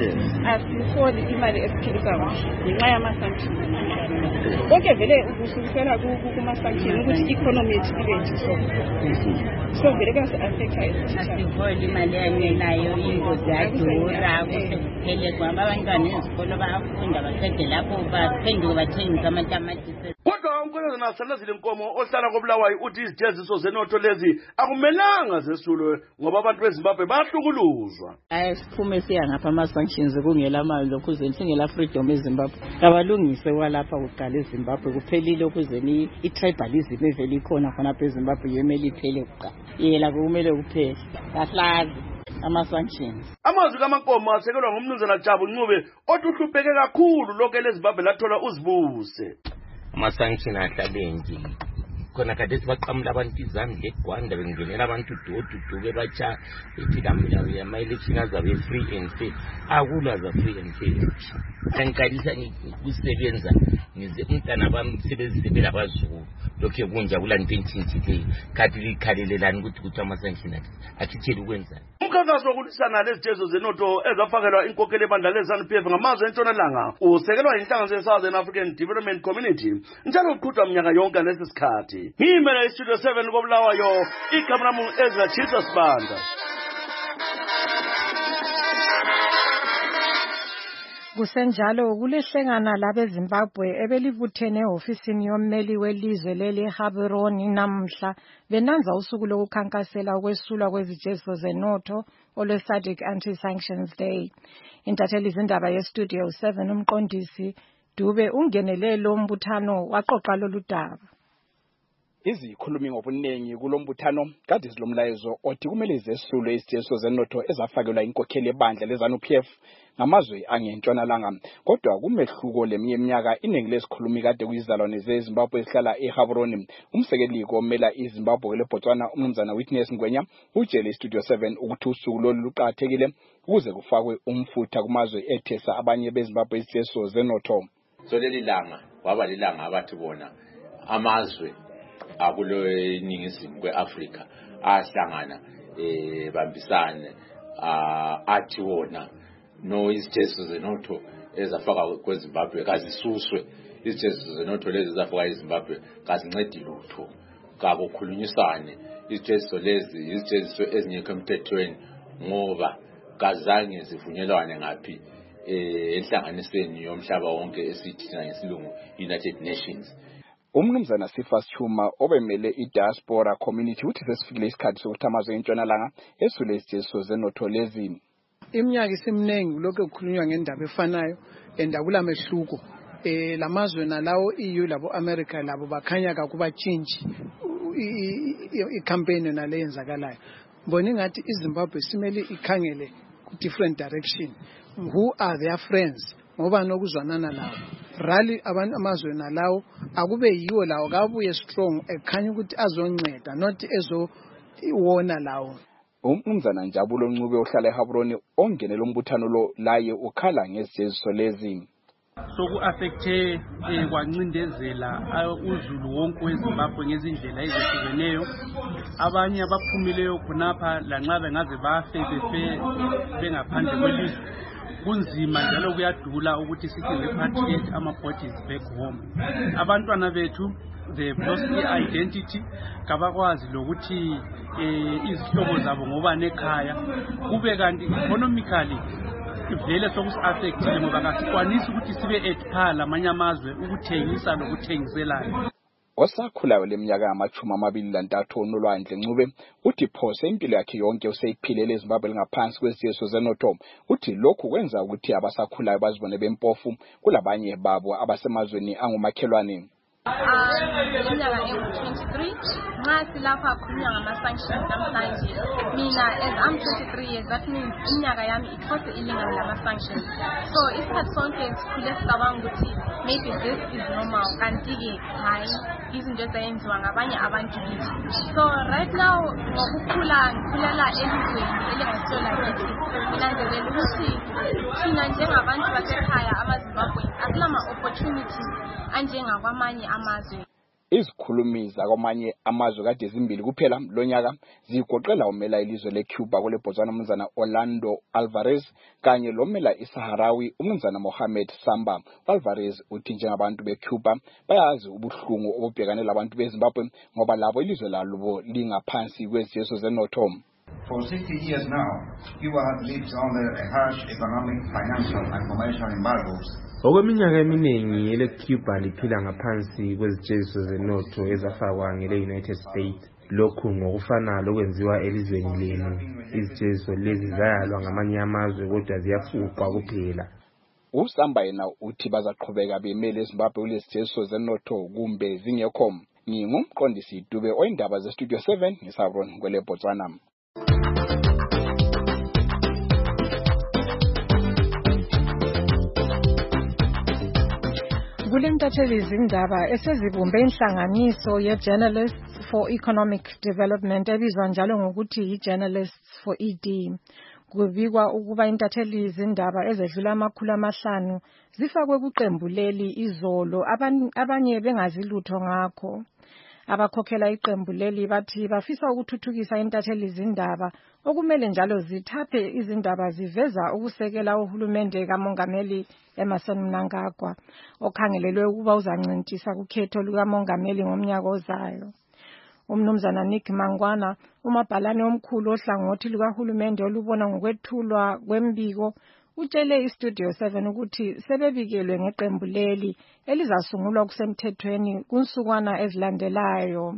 Asifoli imali esiphilisa ngenxa yama-sanctions. Konke vele ukusukisela kuma-sanctions ukuthi i-economy yethu ibe nje so vele kuyasi-affecta isitshalo. Asifoli imali yangenayo, into ziyadura, kuphele kwamba abantwana ezikolo bayafunda baqede lapho baphenduke bathengisa amatamatisi. Kodwa unkosazana Sanazile Nkomo ohlala koBulawayo uthi izijeziso zenotho lezi akumelanga zesulwe ngoba abantu beZimbabwe bahlukuluzwa. Siphume siya ngapha ama-sanctions kungela mali ukuze singela freedom eZimbabwe. Abalungise kwalapha kuqala eZimbabwe kuphelile ukuze i-tribalism evele ikhona khonapha eZimbabwe yemele iphele kuqala. Yela kumele kuphele. Kahlazi ama-sanctions. Amazwi kaMankomo asekelwa ngumnumzana Jabu Ncube othi uhlupheke kakhulu lokho eleZimbabwe lathola uzibuse. Ama-sanction ahlale nje khona kade sibaqamula abantu izandla eGwanda bengenela abantu dududu batsha ethi kamila ama-election azabe free and fair. Akula za free and fair. Kankalisa kusebenza ngize umntana bami sebezisebela abazukulu lokho kunja kulanto entshintshile khathi likhalelelani ukuthi ama-sanction athithele ukwenzani. Umkhankaso wokulisana lezijezo zenotho ezafakelwa inkokhelo ebandla leZANU-PF ngamazwe entshonalanga usekelwa inhlanganiso ye-Southern African Development Community njalo uqhutshwa minyaka yonke lesi sikhathi. Ngimele iStudio 7 koBulawayo, igama lami Ezra Chisa Sibanda. Kusenjalo kulehlengana labeZimbabwe ebelibuthene ehofisini yommeli welizwe leli eGaborone namhla benanza usuku lokukhankasela ukwesulwa kwezijeziso zenotho olwe-SADC Anti-Sanctions Day. Intatheli zindaba yeStudio 7 umqondisi Dube ungenele lo mbuthano waqoqa lolu daba. Izikhulumi ngobuningi kulombuthano kade zilomlayezo othi kumele zesulwe izijeziso zenotho ezafakelwa inkokheli ebandla leZANU-PF ngamazwe angentshonalanga. Kodwa kumehluko leminye iminyaka iningi lezikhulumi kade kuyizalwane zeZimbabwe ezihlala eGaborone. Umsekeli omela iZimbabwe leBotswana umnumzana Witness Ngwenya utshele iStudio 7 ukuthi usuku lolu luqathekile ukuze kufakwe umfutha kumazwe ethesa abanye beZimbabwe izijeziso zenotho. So leli langa waba lilanga abathi bona amazwe akulo eningizimu kweAfrika ahlangana bambisane athi wona no izijeziso zenotho ezafaka kweZimbabwe kazisuswe. Izijeziso zenotho lezi ezafaka eZimbabwe kazincedi lutho kakukhulunyisane. Izijeziso lezi izijeziso ezingekho emthethweni ngoba kazange zivunyelwane ngaphi enhlanganisweni yomhlaba wonke esithina ngesilungu United Nations. Umnumzana Sifas Chuma obemele i-diaspora community uthi sesifikile isikhathi sokuthi amazwe entshonalanga esule izijeziso zenotho lezi. Iminyaka isemningi lokho kukhulunywa ngendaba efanayo endakula mehluko lamazwe nalawo EU labo America labo bakhanya kakubachinji i-campaign naleyenzakalayo. Mbona ngathi iZimbabwe simele ikhangele ku different direction. Who are their friends? Ngoba nokuzwanana lawo. Rally abantu amazwe nalawo akube yiwo lawo kabuye strong ekhanya ukuthi azonceda not ezo iwona lawo. umnumzana Njabulo Ncube ohlala eHabroni ongenela umbuthano lo laye ukhala ngezijeziso lezi. Soku-affecte kwancindezela uzulu wonke weZimbabwe ngezindlela ezehlukeneyo. Abanye abaphumileyo khonapha lanxa bengaze bafe bengaphandle kwelizwe. Kunzima njalo kuyadula ukuthi sithi repatriate ama-bodies back home. Abantwana bethu they've lost i-identity, kabakwazi lokuthi izihlobo zabo ngoba nekhaya kube kanti economically vele sokusi-affectile ngoba kasikwanisi ukuthi sibe etiphala amanye amazwe ukuthengisa lokuthengiselana. Osakhulayo leminyaka yama-23 uNolwandle Ncube uthi phose impilo yakhe yonke useyiphilele eZimbabwe lingaphansi kwezijeziso zenotho. Uthi lokhu kwenza ukuthi abasakhulayo bazibone bempofu kulabanye babo abasemazweni angumakhelwane. Iminyaka engu-23 nxa silapha khulunywa ngama-sanctions namhlanje mina as I'm 23 years, that means iminyaka yami iphose ilingana lama-sanctions. So isikhathi sonke sikhule sicabanga ukuthi maybe this is normal, kanti-ke hayi izinto ezayenziwa ngabanye abantu kithi. So right now ngikhulela elizweni elingasiyona kithi, nginanzelela ukuthi thina njengabantu basekhaya amaZimbabwe asilama-opportunities anjengakwamanye amazwe. Izikhulumi zakwamanye amazwe kade zimbili kuphela lonyaka zigoqela umela ilizwe leCuba kule Botswana umnumzana Orlando Alvarez kanye lomela iSaharawi umnumzana Mohamed Samba. Alvarez uthi njengabantu beCuba bayazi ubuhlungu obubhekane labantu beZimbabwe ngoba labo ilizwe labo lingaphansi kwezijeziso zenotho. For 60 years now, Cuba has lived under a harsh economic, financial and commercial embargoes. Okweminyaka eminingi eleCuba liphila ngaphansi kwezijeziso zenotho ezafakwa ngele-United States. Lokhu ngokufana lokwenziwa elizweni lenu. Izijeziso lezi zayalwa ngamanye amazwe kodwa ziyafuqwa kuphela. uSamba yena uthi bazaqhubeka bemele eZimbabwe kulezijeziso zenotho kumbe zingekho. Ngingumqondisi Dube oyindaba zeStudio 7 ngeSavron kwele Botswana. Kulentatheli izindaba esezibumbe inhlanganiso ye-Journalists for Economic Development ebizwa njalo ngokuthi yi-Journalists for ED. Kubikwa ukuba intatheli izindaba ezedlula 500 zifakwe kuqembu leli izolo, abanye bengazi lutho ngakho. Abakhokhela iqembu leli bathi bafisa ukuthuthukisa intatheli izindaba okumele njalo zithaphe izindaba ziveza ukusekela uhulumende kaMongameli Emmerson Mnangagwa okhangelelwe ukuba uzancintisa kukhetho lukaMongameli ngomnyaka ozayo. Umnumzana Nick Mangwana, umabhalane omkhulu ohlangothi lukahulumende olubona ngokwethulwa kwembiko, utshele iStudio 7 ukuthi sebebikelwe ngeqembu leli elizasungulwa kusemthethweni kunsukwana ezilandelayo.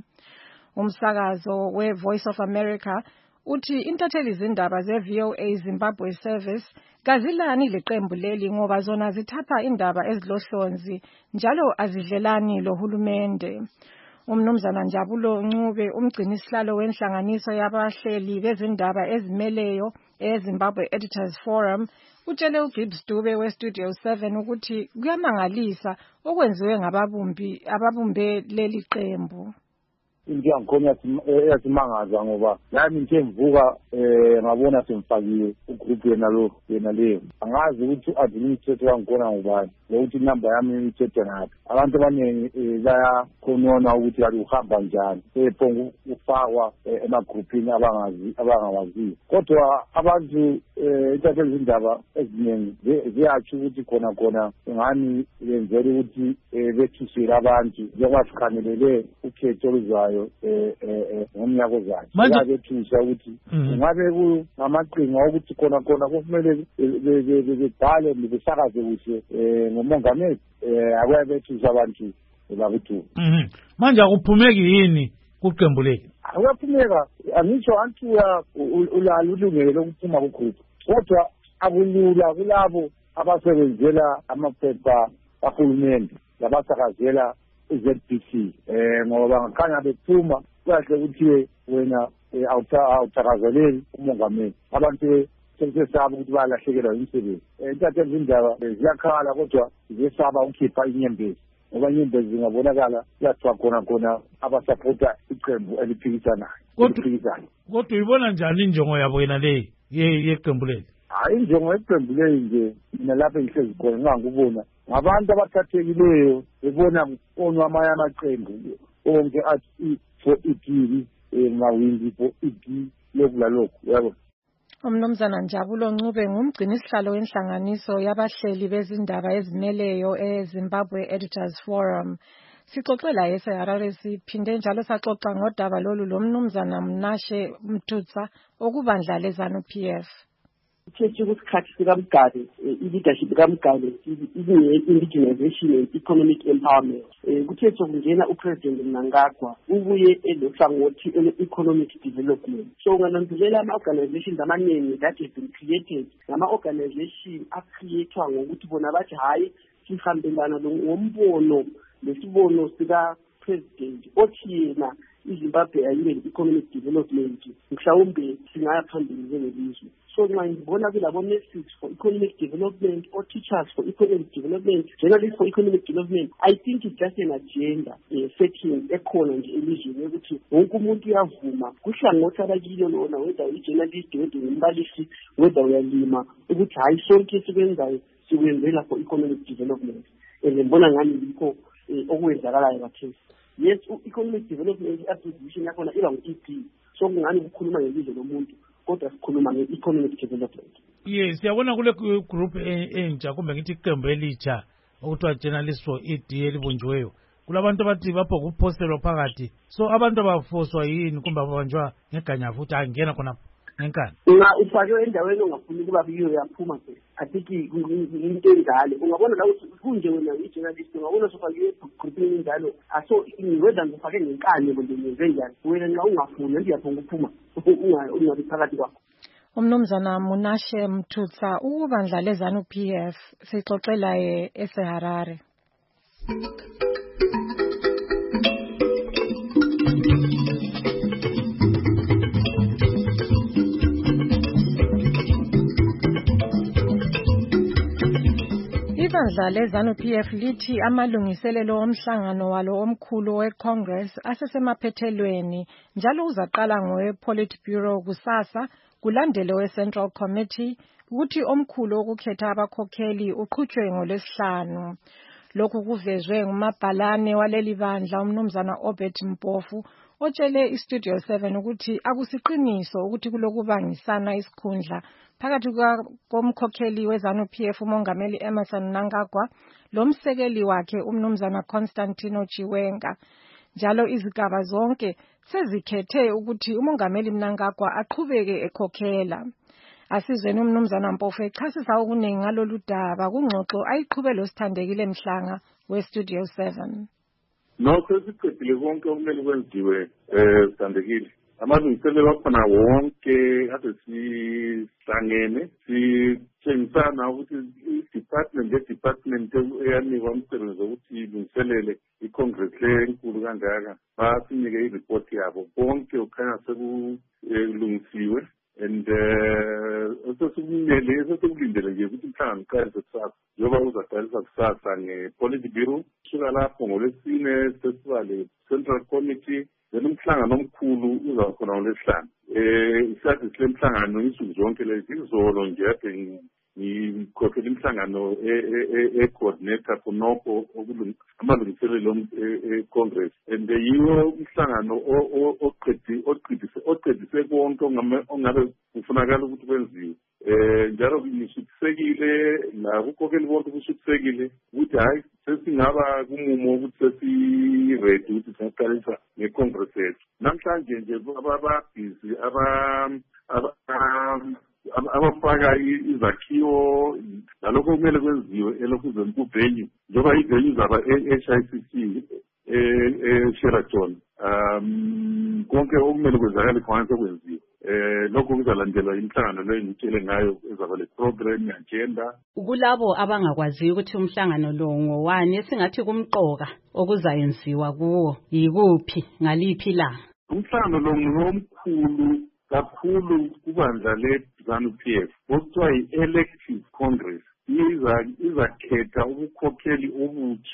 Umsakazo weVoice of America uthi intatheli izindaba zeVOA Zimbabwe Service kazilani leqembu leli ngoba zona zithapha indaba ezilohlonzi njalo azidlelani lohulumende. Umnumzana Njabulo Ncube umgcinisihlalo wenhlanganiso yabahleli bezindaba ezimeleyo eZimbabwe Editors Forum utshele uGibbs Dube weStudio 7 ukuthi kuyamangalisa okwenziwe ababumbe leli qembu. Into yangikhona yasimangaza ngoba nami ngithe ngivuka ngabona semfakiwe ugroup yena leyo angazi ukuthi administrator yangikhona ngubani ukuthi inamba yami ithethe ngaphi. Abantu abaningi bayakhonona ukuthi ali uhamba njani ephonga ufakwa emagroupini abangawaziyo, kodwa abantu intatheli izindaba eziningi ziyatsho ukuthi khona ngani benzela ukuthi bethusele abantu njengoba sikhangelele ukhetho oluzayo ngomnyaka ozayo. Bayabethusa ukuthi ngabe kungamaqhinga ukuthi khona kumele bebhale besakaze kuhle ngomongameli akuyabethusa abantu bakuthi. Manje akuphumeki yini kuqembu leli? Akuyaphumeka, angisho anti ulalo ulungelo lokuphuma kugroup, kodwa akulula kulabo abasebenzela amaphepha kahulumende labasakazela iZBC ngoba ngakhanya bephuma kahle ukuthi wena awuthakazeleli umongameli. Abantu sesaba ukuthi balahlekelwa imisebenzi. Intatheli izindaba ziyakhala kodwa ziyesaba ukukhipha inyembezi. ngoba inyembezi zingabonakala kuyathiwa khona abasapota iqembu eliphikisanayo. Kodwa uyibona njani injongo yabo yena le yeqembu leli? Hayi, injongo yeqembu leli nje mina lapha engihlezi khona ngangubona ngabantu abathathekileyo bebona onwa amanye amaqembu onke athi for iTV ngawindi for iTV lokulalokho yabo. Umnumzana Njabulo Ncube ngumgcini sihlalo wenhlanganiso yabahleli bezindaba ezimeleyo eZimbabwe Editors Forum. Sixoxela eSeharare siphinde njalo saxoxa ngodaba lolu lomnumzana Munashe Mthutsa okubandla leZANU-PF. Kuthethe kusikhathi sikaMgale i-leadership kaMgale indigenization and economic empowerment. Kuthethe kungena uPresident Mnangagwa ubuye elohlangothi economic development. So ungananzelela ama-organizations amaningi that have been created ngama-organization acreatwa ngokuthi bona bathi hayi sihambelana ngombono lesibono sika-president othi yena iZimbabwe ayibe le-economic development mhlawumbe singaya phambili njengelizwe. So nxa ngibona kulabo messages for economic development or teachers for economic development, journalists for economic development, I think it's just an agenda setting ekhona nje elizweni ukuthi wonke umuntu uyavuma kuhlangothi abakilo lona whether uyi-journalist whether umbalisi whether uyalima ukuthi hayi sonke sikwenzayo sikwenzela for economic development. Ngibona ngani yikho okwenzakalayo kathesi. Yes, economic development attribution yakhona iba ngu-EP, so kungani ukukhuluma ngelizwe lomuntu kodwa sikhuluma nge-economic development. Yes, siyabona kule group entsha kumbe ngithi iqembu elitsha okuthiwa journalists for ED elibunjiweyo kulabantu abathi bapho kupostelwa phakathi, so abantu abafoswa yini kumbe ababanjwa ngeganya futhi angena khona ngenkani. Nga ufake endaweni ongafuni ukuba kuyo yaphuma ke athi into enjalo ungabona la kunje wena i-journalist ungabona sofakiwe grouping enjalo aso whether ngifake ngenkani kumbe ngenjani wena nxa ungafuni ndiyaphonga ukuphuma ungabi phakathi kwakho. Umnumzana Munashe Mthutsa ukubandla leZANU-PF sixoxela eSeharare. Ibandla leZANU-PF lithi amalungiselelo omhlangano walo omkhulu weCongress asesemaphethelweni njalo uzaqala ngowe-Politburo kusasa kulandele we-Central Committee ukuthi omkhulu okukhetha abakhokheli uqhutshwe ngoLwesihlanu. Lokhu kuvezwe ngumabhalane waleli bandla umnumzana Obert Mpofu otshele iStudio 7 ukuthi akusiqiniso ukuthi kulokubangisana isikhundla phakathi komkhokheli weZANU-PF umongameli Emmerson Mnangagwa lomsekeli wakhe umnumzana Constantino Chiwenga. Njalo izigaba zonke sezikhethe ukuthi umongameli Mnangagwa aqhubeke ekhokhela. Asizweni umnumzana Mpofu echasisa okuningi ngalolu daba kungxoxo ayiqhubelo sithandekile Mhlanga weStudio 7. Nokho siqedile konke okumele kwenziwe sithandekile. Amalungiselelo akhona wonke ade sihlangene sitshengisana ukuthi i-department eyanikwa umsebenzi wokuthi ilungiselele i-Congress le enkulu kangaka basinike i-report yabo konke kukhanya sekulungisiwe and sekulindele nje ukuthi umhlangano uqalise kusasa njengoba uzaqalisa kusasa nge-Politburo kusuka lapho ngoLwesine sesibale Central Committee then umhlangano omkhulu uzaba khona ngoLwesihlanu. Isathi sile mhlangano insuku zonke lezi izolo nje kade ngikhokhela imihlangano e-coordinator khonokho amalungiselelo e-Congress and yiwo umhlangano oqedise konke ongabe kufunakala ukuthi kwenziwe. Njalo ngisuthisekile nakukhokheli bonke kusuthisekile ukuthi hayi sesingaba kumumo ukuthi sesi-ready ukuthi singaqalisa nge-Congress yethu. Namhlanje nje ababhizi abafaka izakhiwo nalokho kumele kwenziwe elokhuzeni kuvenue njengoba ivenue zaba e-HICC eSheraton konke okumele kwenzakale khona sekwenziwe. Lokho kuzalandelwa imihlangano leyo ngitshele ngayo ezaba le-program agenda. Kulabo abangakwazi ukuthi umhlangano lo ngowani esingathi kumqoka okuzayenziwa kuwo yikuphi ngaliphi la umhlangano lo ngomkhulu kakhulu kubandla leZANU-PF okuthiwa yi-elective congress izakhetha ubukhokheli obutsha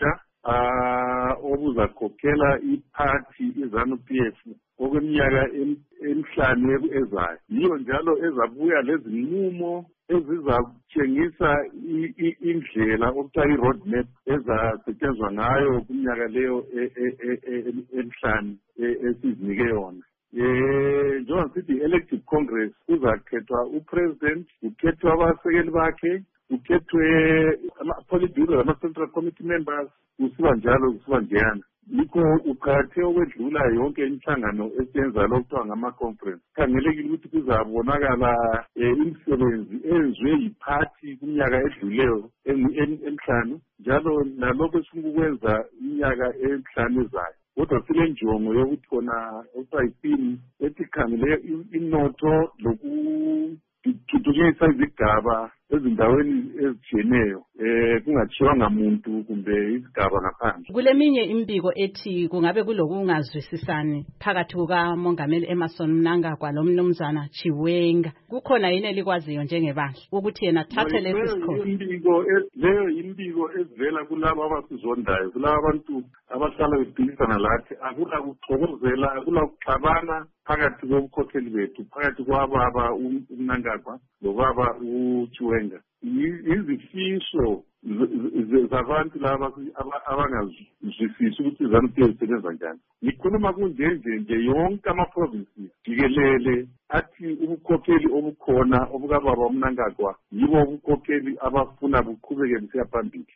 obuzakhokhela iphathi iZANU-PF okweminyaka emihlanu ezayo. Yiyo njalo ezabuya lezinqumo ezizatshengisa indlela okuthiwa i-roadmap ezasetshenzwa ngayo kuminyaka leyo emihlanu esizinike yona. Njengoba sithi i-elective congress kuzakhethwa upresident, kukhethwe abasekeli bakhe, kukhethwe ama-politburo ama-central committee members, kusiba njalo kusiba njeyana. Yikho uqhathe okwedlula yonke imihlangano esiyenza lokuthiwa ngama-conference. Khangelekile ukuthi kuzabonakala imisebenzi eyenziwe yiphathi kuminyaka edluleyo emihlanu, njalo nalokho esifuna ukwenza iminyaka emihlanu ezayo. Kodwa sile njongo yokuthi khona okuthiwa yipini ethi khangele inotho lokuthuthukisa izigaba ezindaweni ezitshiyeneyo kungathiwanga muntu kumbe izigaba ngaphandle. Kuleminye imbiko ethi kungabe kulokungazwisisani phakathi kukaMongameli Emmerson Mnangagwa lomnumzana Chiwenga. Kukhona yini elikwaziyo njengebandla ukuthi yena thathe lesi sikhono? Leyo imbiko ezivela kulabo abasizondayo, kulabo abantu abahlala bebhilisana lathi, akula kuxokozela, akula kuxabana phakathi kobukhokheli bethu, phakathi kwababa uMnangagwa lobaba uChiwenga. Izifiso zabantu laba abangazwisisi ukuthi iZANU-PF isebenza njani. Ngikhuluma kunjenje yonke ama-provinces jikelele athi ubukhokheli obukhona obukababa uMnangagwa yibo ubukhokheli abafuna buqhubeke busiya phambili.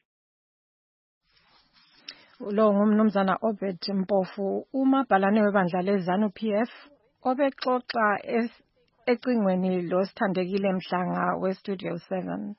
Lo ngumnumzana Obed Mpofu, umabhalane webandla leZANU-PF, obexoxa ecingweni lo Sithandekile Mhlanga weStudio 7.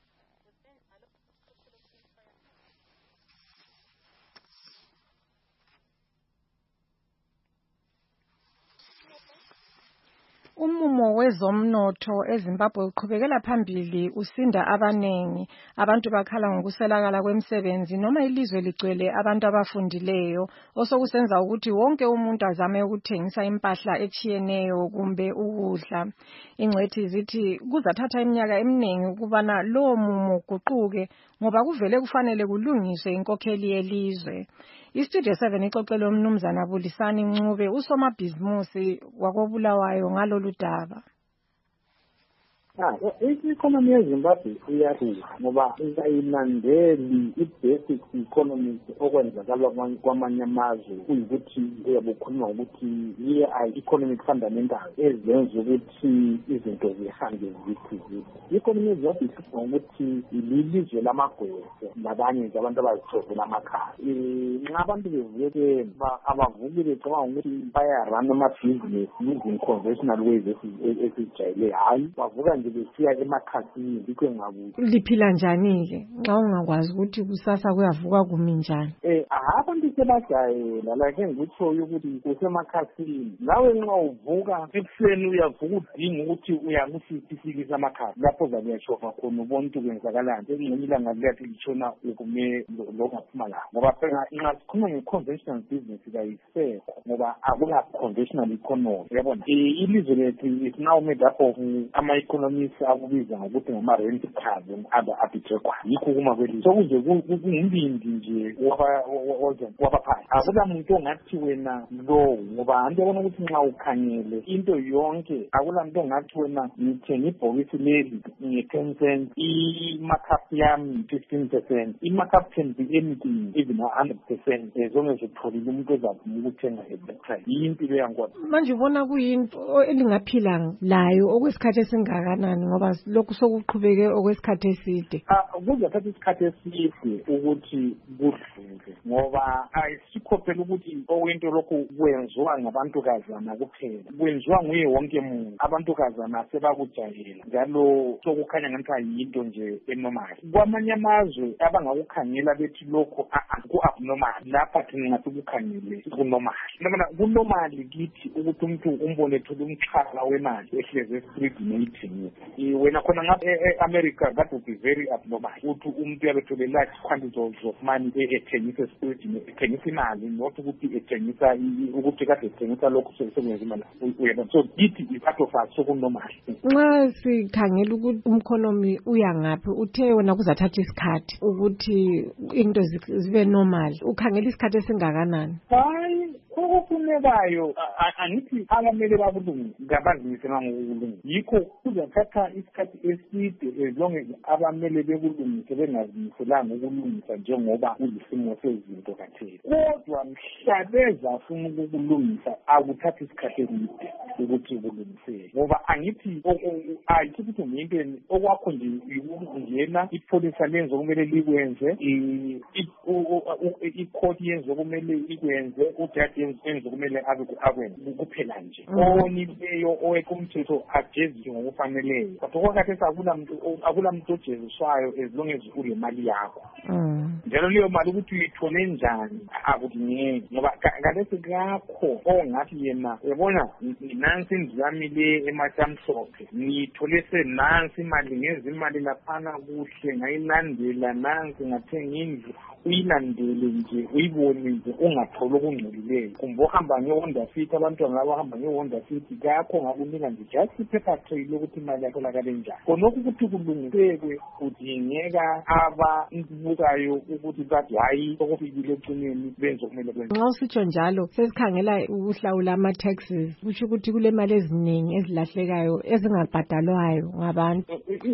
Umumo wezomnotho eZimbabwe uqhubekela phambili usinda abanengi. Abantu bakhala ngokuswelakala kwemisebenzi noma ilizwe ligcwele abantu abafundileyo, osokusenza ukuthi wonke umuntu azame ukuthengisa impahla etshiyeneyo kumbe ukudla. Ingcwethi zithi kuzathatha iminyaka eminingi ukubana lowo mumo uguquke ngoba kuvele kufanele kulungiswe inkokheli yelizwe. iStudio 7 ixoxele umnumzana Bulisani Ncube, usomabhizimusi wakobulawayo ngalolu daba. I-economy yeZimbabwe iyakhula ngoba ingayilandeli i-basic economics okwenzakala kwamanye amazwe, kuyikuthi uyabukhuluma ukuthi economic fundamentals ezenza ukuthi izinto zihambe zithi. I-economy yeZimbabwe ihlupha ngokuthi ilizwe lamagwese labanye abantu abazithovela amakhaya. Nxa abantu bevuke abavuki becabanga ukuthi bayarana amabhizinesi using conventional ways esijayele, hayi bavuka nje besiya emakhasini yikho engabuthi. Liphila njani-ke nxa ungakwazi ukuthi kusasa kuyavuka kumi njani? Abantu sebajayela like engikutshoyo ukuthi kusemakhasini. Nawe nxa uvuka ekuseni uyavuka udinga ukuthi uyakusifikisa amakhasi lapho uzakuyashofa khona ubona ukuthi kwenzakalani. Elinye ilanga liyathi litshona ukume longaphuma lapho ngoba phela nxa sikhuluma nge-conventional business kayisekho ngoba akula conventional economy. Uyabona ilizwe lethu is now made up of ama-economies akubiza ngokuthi ngama-rent cars and other arbitrary. Yikho kuma kwelizwe sokunje kungumbindi nje wabaphansi. Akula muntu ongathi wena lowo ngoba anti yabona ukuthi nxa ukhangele into yonke akula muntu ongathi wena ngithenga ibhokisi leli nge-10 cents, i-markup yami 15%, i-markup can be anything even 100% zonke zitholile umuntu ezavuma ukuthenga at price. Yimpilo yankona manje ubona kuyinto elingaphila layo okwesikhathi esingakanani ngoba lokhu sokuqhubeke okwesikhathi eside? Kuzathatha isikhathi eside ukuthi kudlule ngoba ayisikho phela ukuthi okwento lokhu kwenziwa ngabantukazana kuphela, kwenziwa nguye wonke muntu. Abantukazana sebakujayela njalo sokukhanya ngathi yinto nje enormal. Kwamanye amazwe abangakukhangela bethi lokho ku-abnormal, lapha thina ngathi kukhangele kunormal. uyabona kunomali kithi ukuthi umuntu umbone ethola umxhala wemali ehleze e-street neyithengisa. Wena khona ngapha e-America that would be very abnormal ukuthi umuntu uyabethole large quantities of money ethengisa e-street ethengisa imali not ukuthi ethengisa ukuthi kade ethengisa lokho sekwenza imali. Uyabona so kithi i-part of us sokunormal. Nxa sikhangela ukuthi umkhonomi uyangaphi uthe wona kuzathatha isikhathi ukuthi into zibe normal ukhangela isikhathi esingakanani? Hayi okufunekayo angithi abamele babulungu ngabanzise ngokulunga yikho kuzathatha isikhathi eside as long as abamele bekulungise bengazimiselanga ukulungisa njengoba kuyisimo sezinto kathesi. Kodwa mhla bezafuna ukulungisa akuthathi isikhathi eside ukuthi kulungiseke ngoba angithi ayithi ukuthi ngiyintweni okwakho nje ukungena ipolisa lenze okumele likwenze icourt yenze okumele ikwenze ujaji yenze okumele akwenze kuphela nje onileyo owekumthetho ajeziswe ngokufaneleyo kodwa kwakhathesi akula muntu ojeziswayo as long as ule mali yakho njalo leyo mali ukuthi uyithole njani akudingeki ngoba ngalesi kakho ongathi yena uyabona nansi indlu yami le ematamhlophe ngiyithole senansi imali ngezimali laphana kuhle ngayilandela nansi ngathenga indlu uyilandele nje uyibone nje ungatholi okungcolileyo kumbe ohamba nge-Honda Fit abantwana labo bahamba nge-Honda Fit kakho ngakunika nje just i-paper trail ukuthi imali yakho lakale njani khonokho ukuthi kulungisekwe kudingeka ababukayo ukuthi bathi hayi sokufikile ecineni benze okumele kwenze. Nxa usitsho njalo sesikhangela ukuhlawula ama-taxes kusho ukuthi kule mali eziningi ezilahlekayo ezingabhadalwayo ngabantu.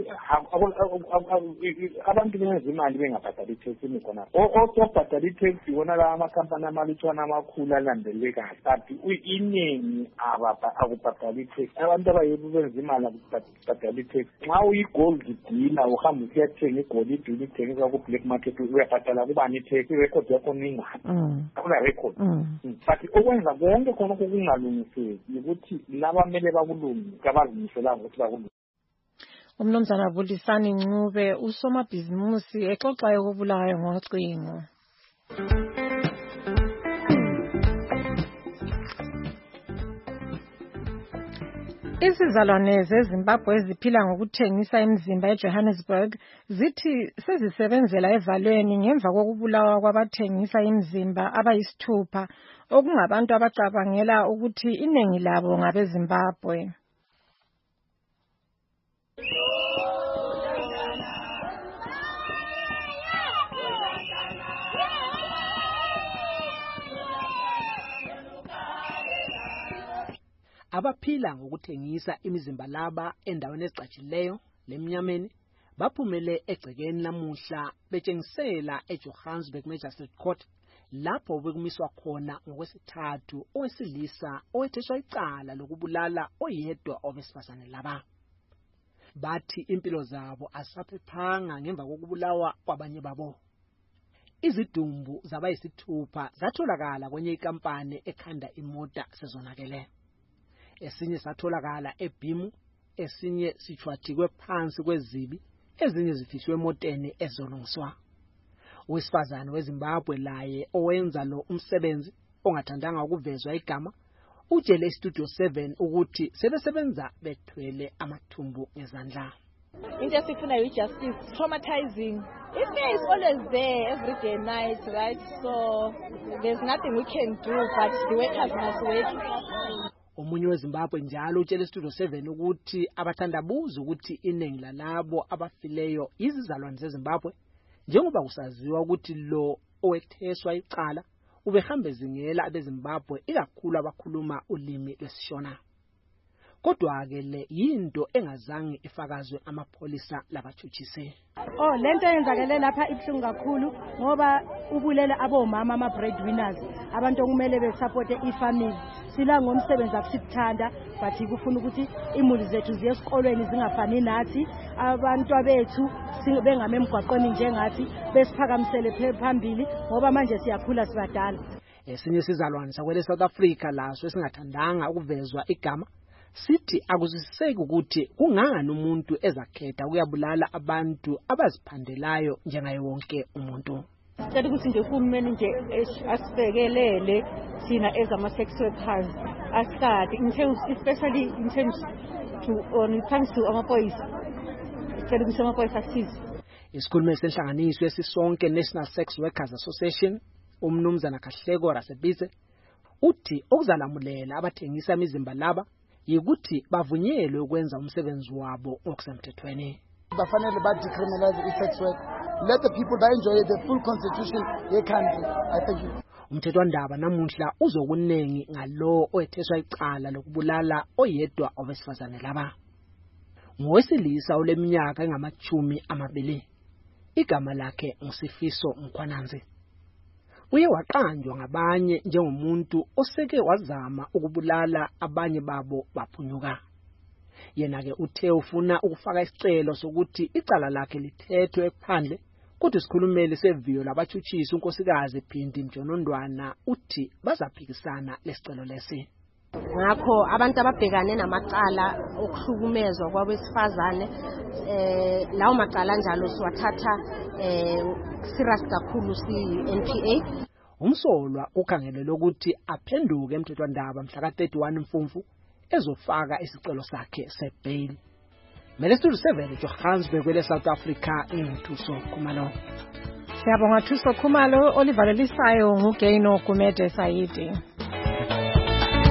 Abantu benza imali bengabhadali i-tax khona obhadala i-tax yona la amakhampani amalutshwana amakhulu alandelekayo but iningi akubhadala i-tax. Abantu abayebo benza imali akubhadala i-tax. Nxa uyi-gold dealer uhamba usiyathenga igolide ulithengisa ku-black market uyabhadala kubani i-tax irecord yakho ningani akula record but okwenza konke khona kungalungiseki ukuthi labamele bakulungise abazimiselanga ukuthi bakulungise. Umnumzana Vulisani Ncube usomabhizimusi exoxayo kubulawayo ngocingo. Izizalwane zeZimbabwe eziphila ngokuthengisa imizimba eJohannesburg zithi sezisebenzela evalweni ngemva kokubulawa kwabathengisa imizimba abayisithupha okungabantu abacabangela ukuthi iningi labo ngabeZimbabwe. Abaphila ngokuthengisa imizimba laba endaweni ezicatshileyo lemnyameni baphumele egcekeni namuhla betshengisela eJohannesburg Magistrate Court lapho bekumiswa khona ngokwesithathu owesilisa owetheswa icala lokubulala oyedwa obesifazane laba. Bathi impilo zabo asaphephanga ngemva kokubulawa kwabanye babo. Izidumbu zabayisithupha zatholakala kwenye ikampani ekhanda imota sezonakele. Esinye satholakala eBhimu, esinye sichwathikwe phansi kwezibi, ezinye zifishwe emoteni ezolungiswa. Owesifazane weZimbabwe laye owenza lo umsebenzi ongathandanga ukuvezwa igama utshele iStudio 7 ukuthi sebesebenza bethwele amathumbu ngezandla. Into esifuna justice, traumatizing. It is always there every day and night, right? So there's nothing we can do, but the workers must work. Omunye weZimbabwe njalo utshele iStudio 7 ukuthi abathandabuza ukuthi iningi lalabo abafileyo izizalwane zeZimbabwe njengoba kusaziwa ukuthi lo owetheswa icala ubehamba ezingela abeZimbabwe ikakhulu abakhuluma ulimi lwesiShona. Kodwa ke le yinto engazange ifakazwe amapolisa labathutshise. Lento yenzakele lapha ibhlungu kakhulu ngoba ubulele abomama ama breadwinners abantu okumele besupport ifamily. Sila ngomsebenzi akusikuthanda but kufuna ukuthi imuli zethu ziye esikolweni zingafani nathi abantu abethu singabengame emgwaqweni njengathi besiphakamisele phambili ngoba manje siyakhula sibadala. Esinye sizalwane sakwele South Africa laso esingathandanga ukuvezwa igama sithi akuziseki ukuthi kungani umuntu ezakhetha ukuyabulala abantu abaziphandelayo njengaye wonke umuntu. Sicela ukuthi nje uhulumeni nje asibekelele thina as ama-sex workers asikade in terms, especially in terms to when it comes to amaphoyisa. Sicela ukuthi amaphoyisa asize. Isikhulumeli senhlanganiso esisonke National Sex Workers Association umnumzana Kahleko Rasebize uthi okuzalamulela abathengisa imizimba laba yikuthi bavunyelwe ukwenza umsebenzi wabo ngokusemthethweni. Bafanele ba decriminalize i-sex work. Let the people that enjoy the full constitution ye-country. I thank you. Umthethwandaba namuhla uzokunengi ngalo oyetheswa icala lokubulala oyedwa obesifazane laba. Ngowesilisa oleminyaka engama-20 igama lakhe nguSifiso Mkhwananzi. Uye waqanjwa ngabanye njengomuntu oseke wazama ukubulala abanye babo baphunyuka. Yena ke uthe ufuna ukufaka isicelo sokuthi icala lakhe lithethwe ephandle kodwa isikhulumeli seviyo labachuchisa unkosikazi Phindi Mjonondwana uthi bazaphikisana lesicelo lesi. Ngakho abantu ababhekane namacala okuhlukumezwa kwabesifazane lawo macala njalo siwathatha serious kakhulu si-NPA. Umsolwa ukhangelelwe ukuthi aphenduke emthethwandaba mhla ka-31 Mfumfu ezofaka isicelo sakhe sebail. Mele Studio 7 Johannesburg kwele South Africa Thuso Khumalo. Siyabonga Thuso Khumalo. Oliver Lelisayo nguGaino Gumede Sayidi.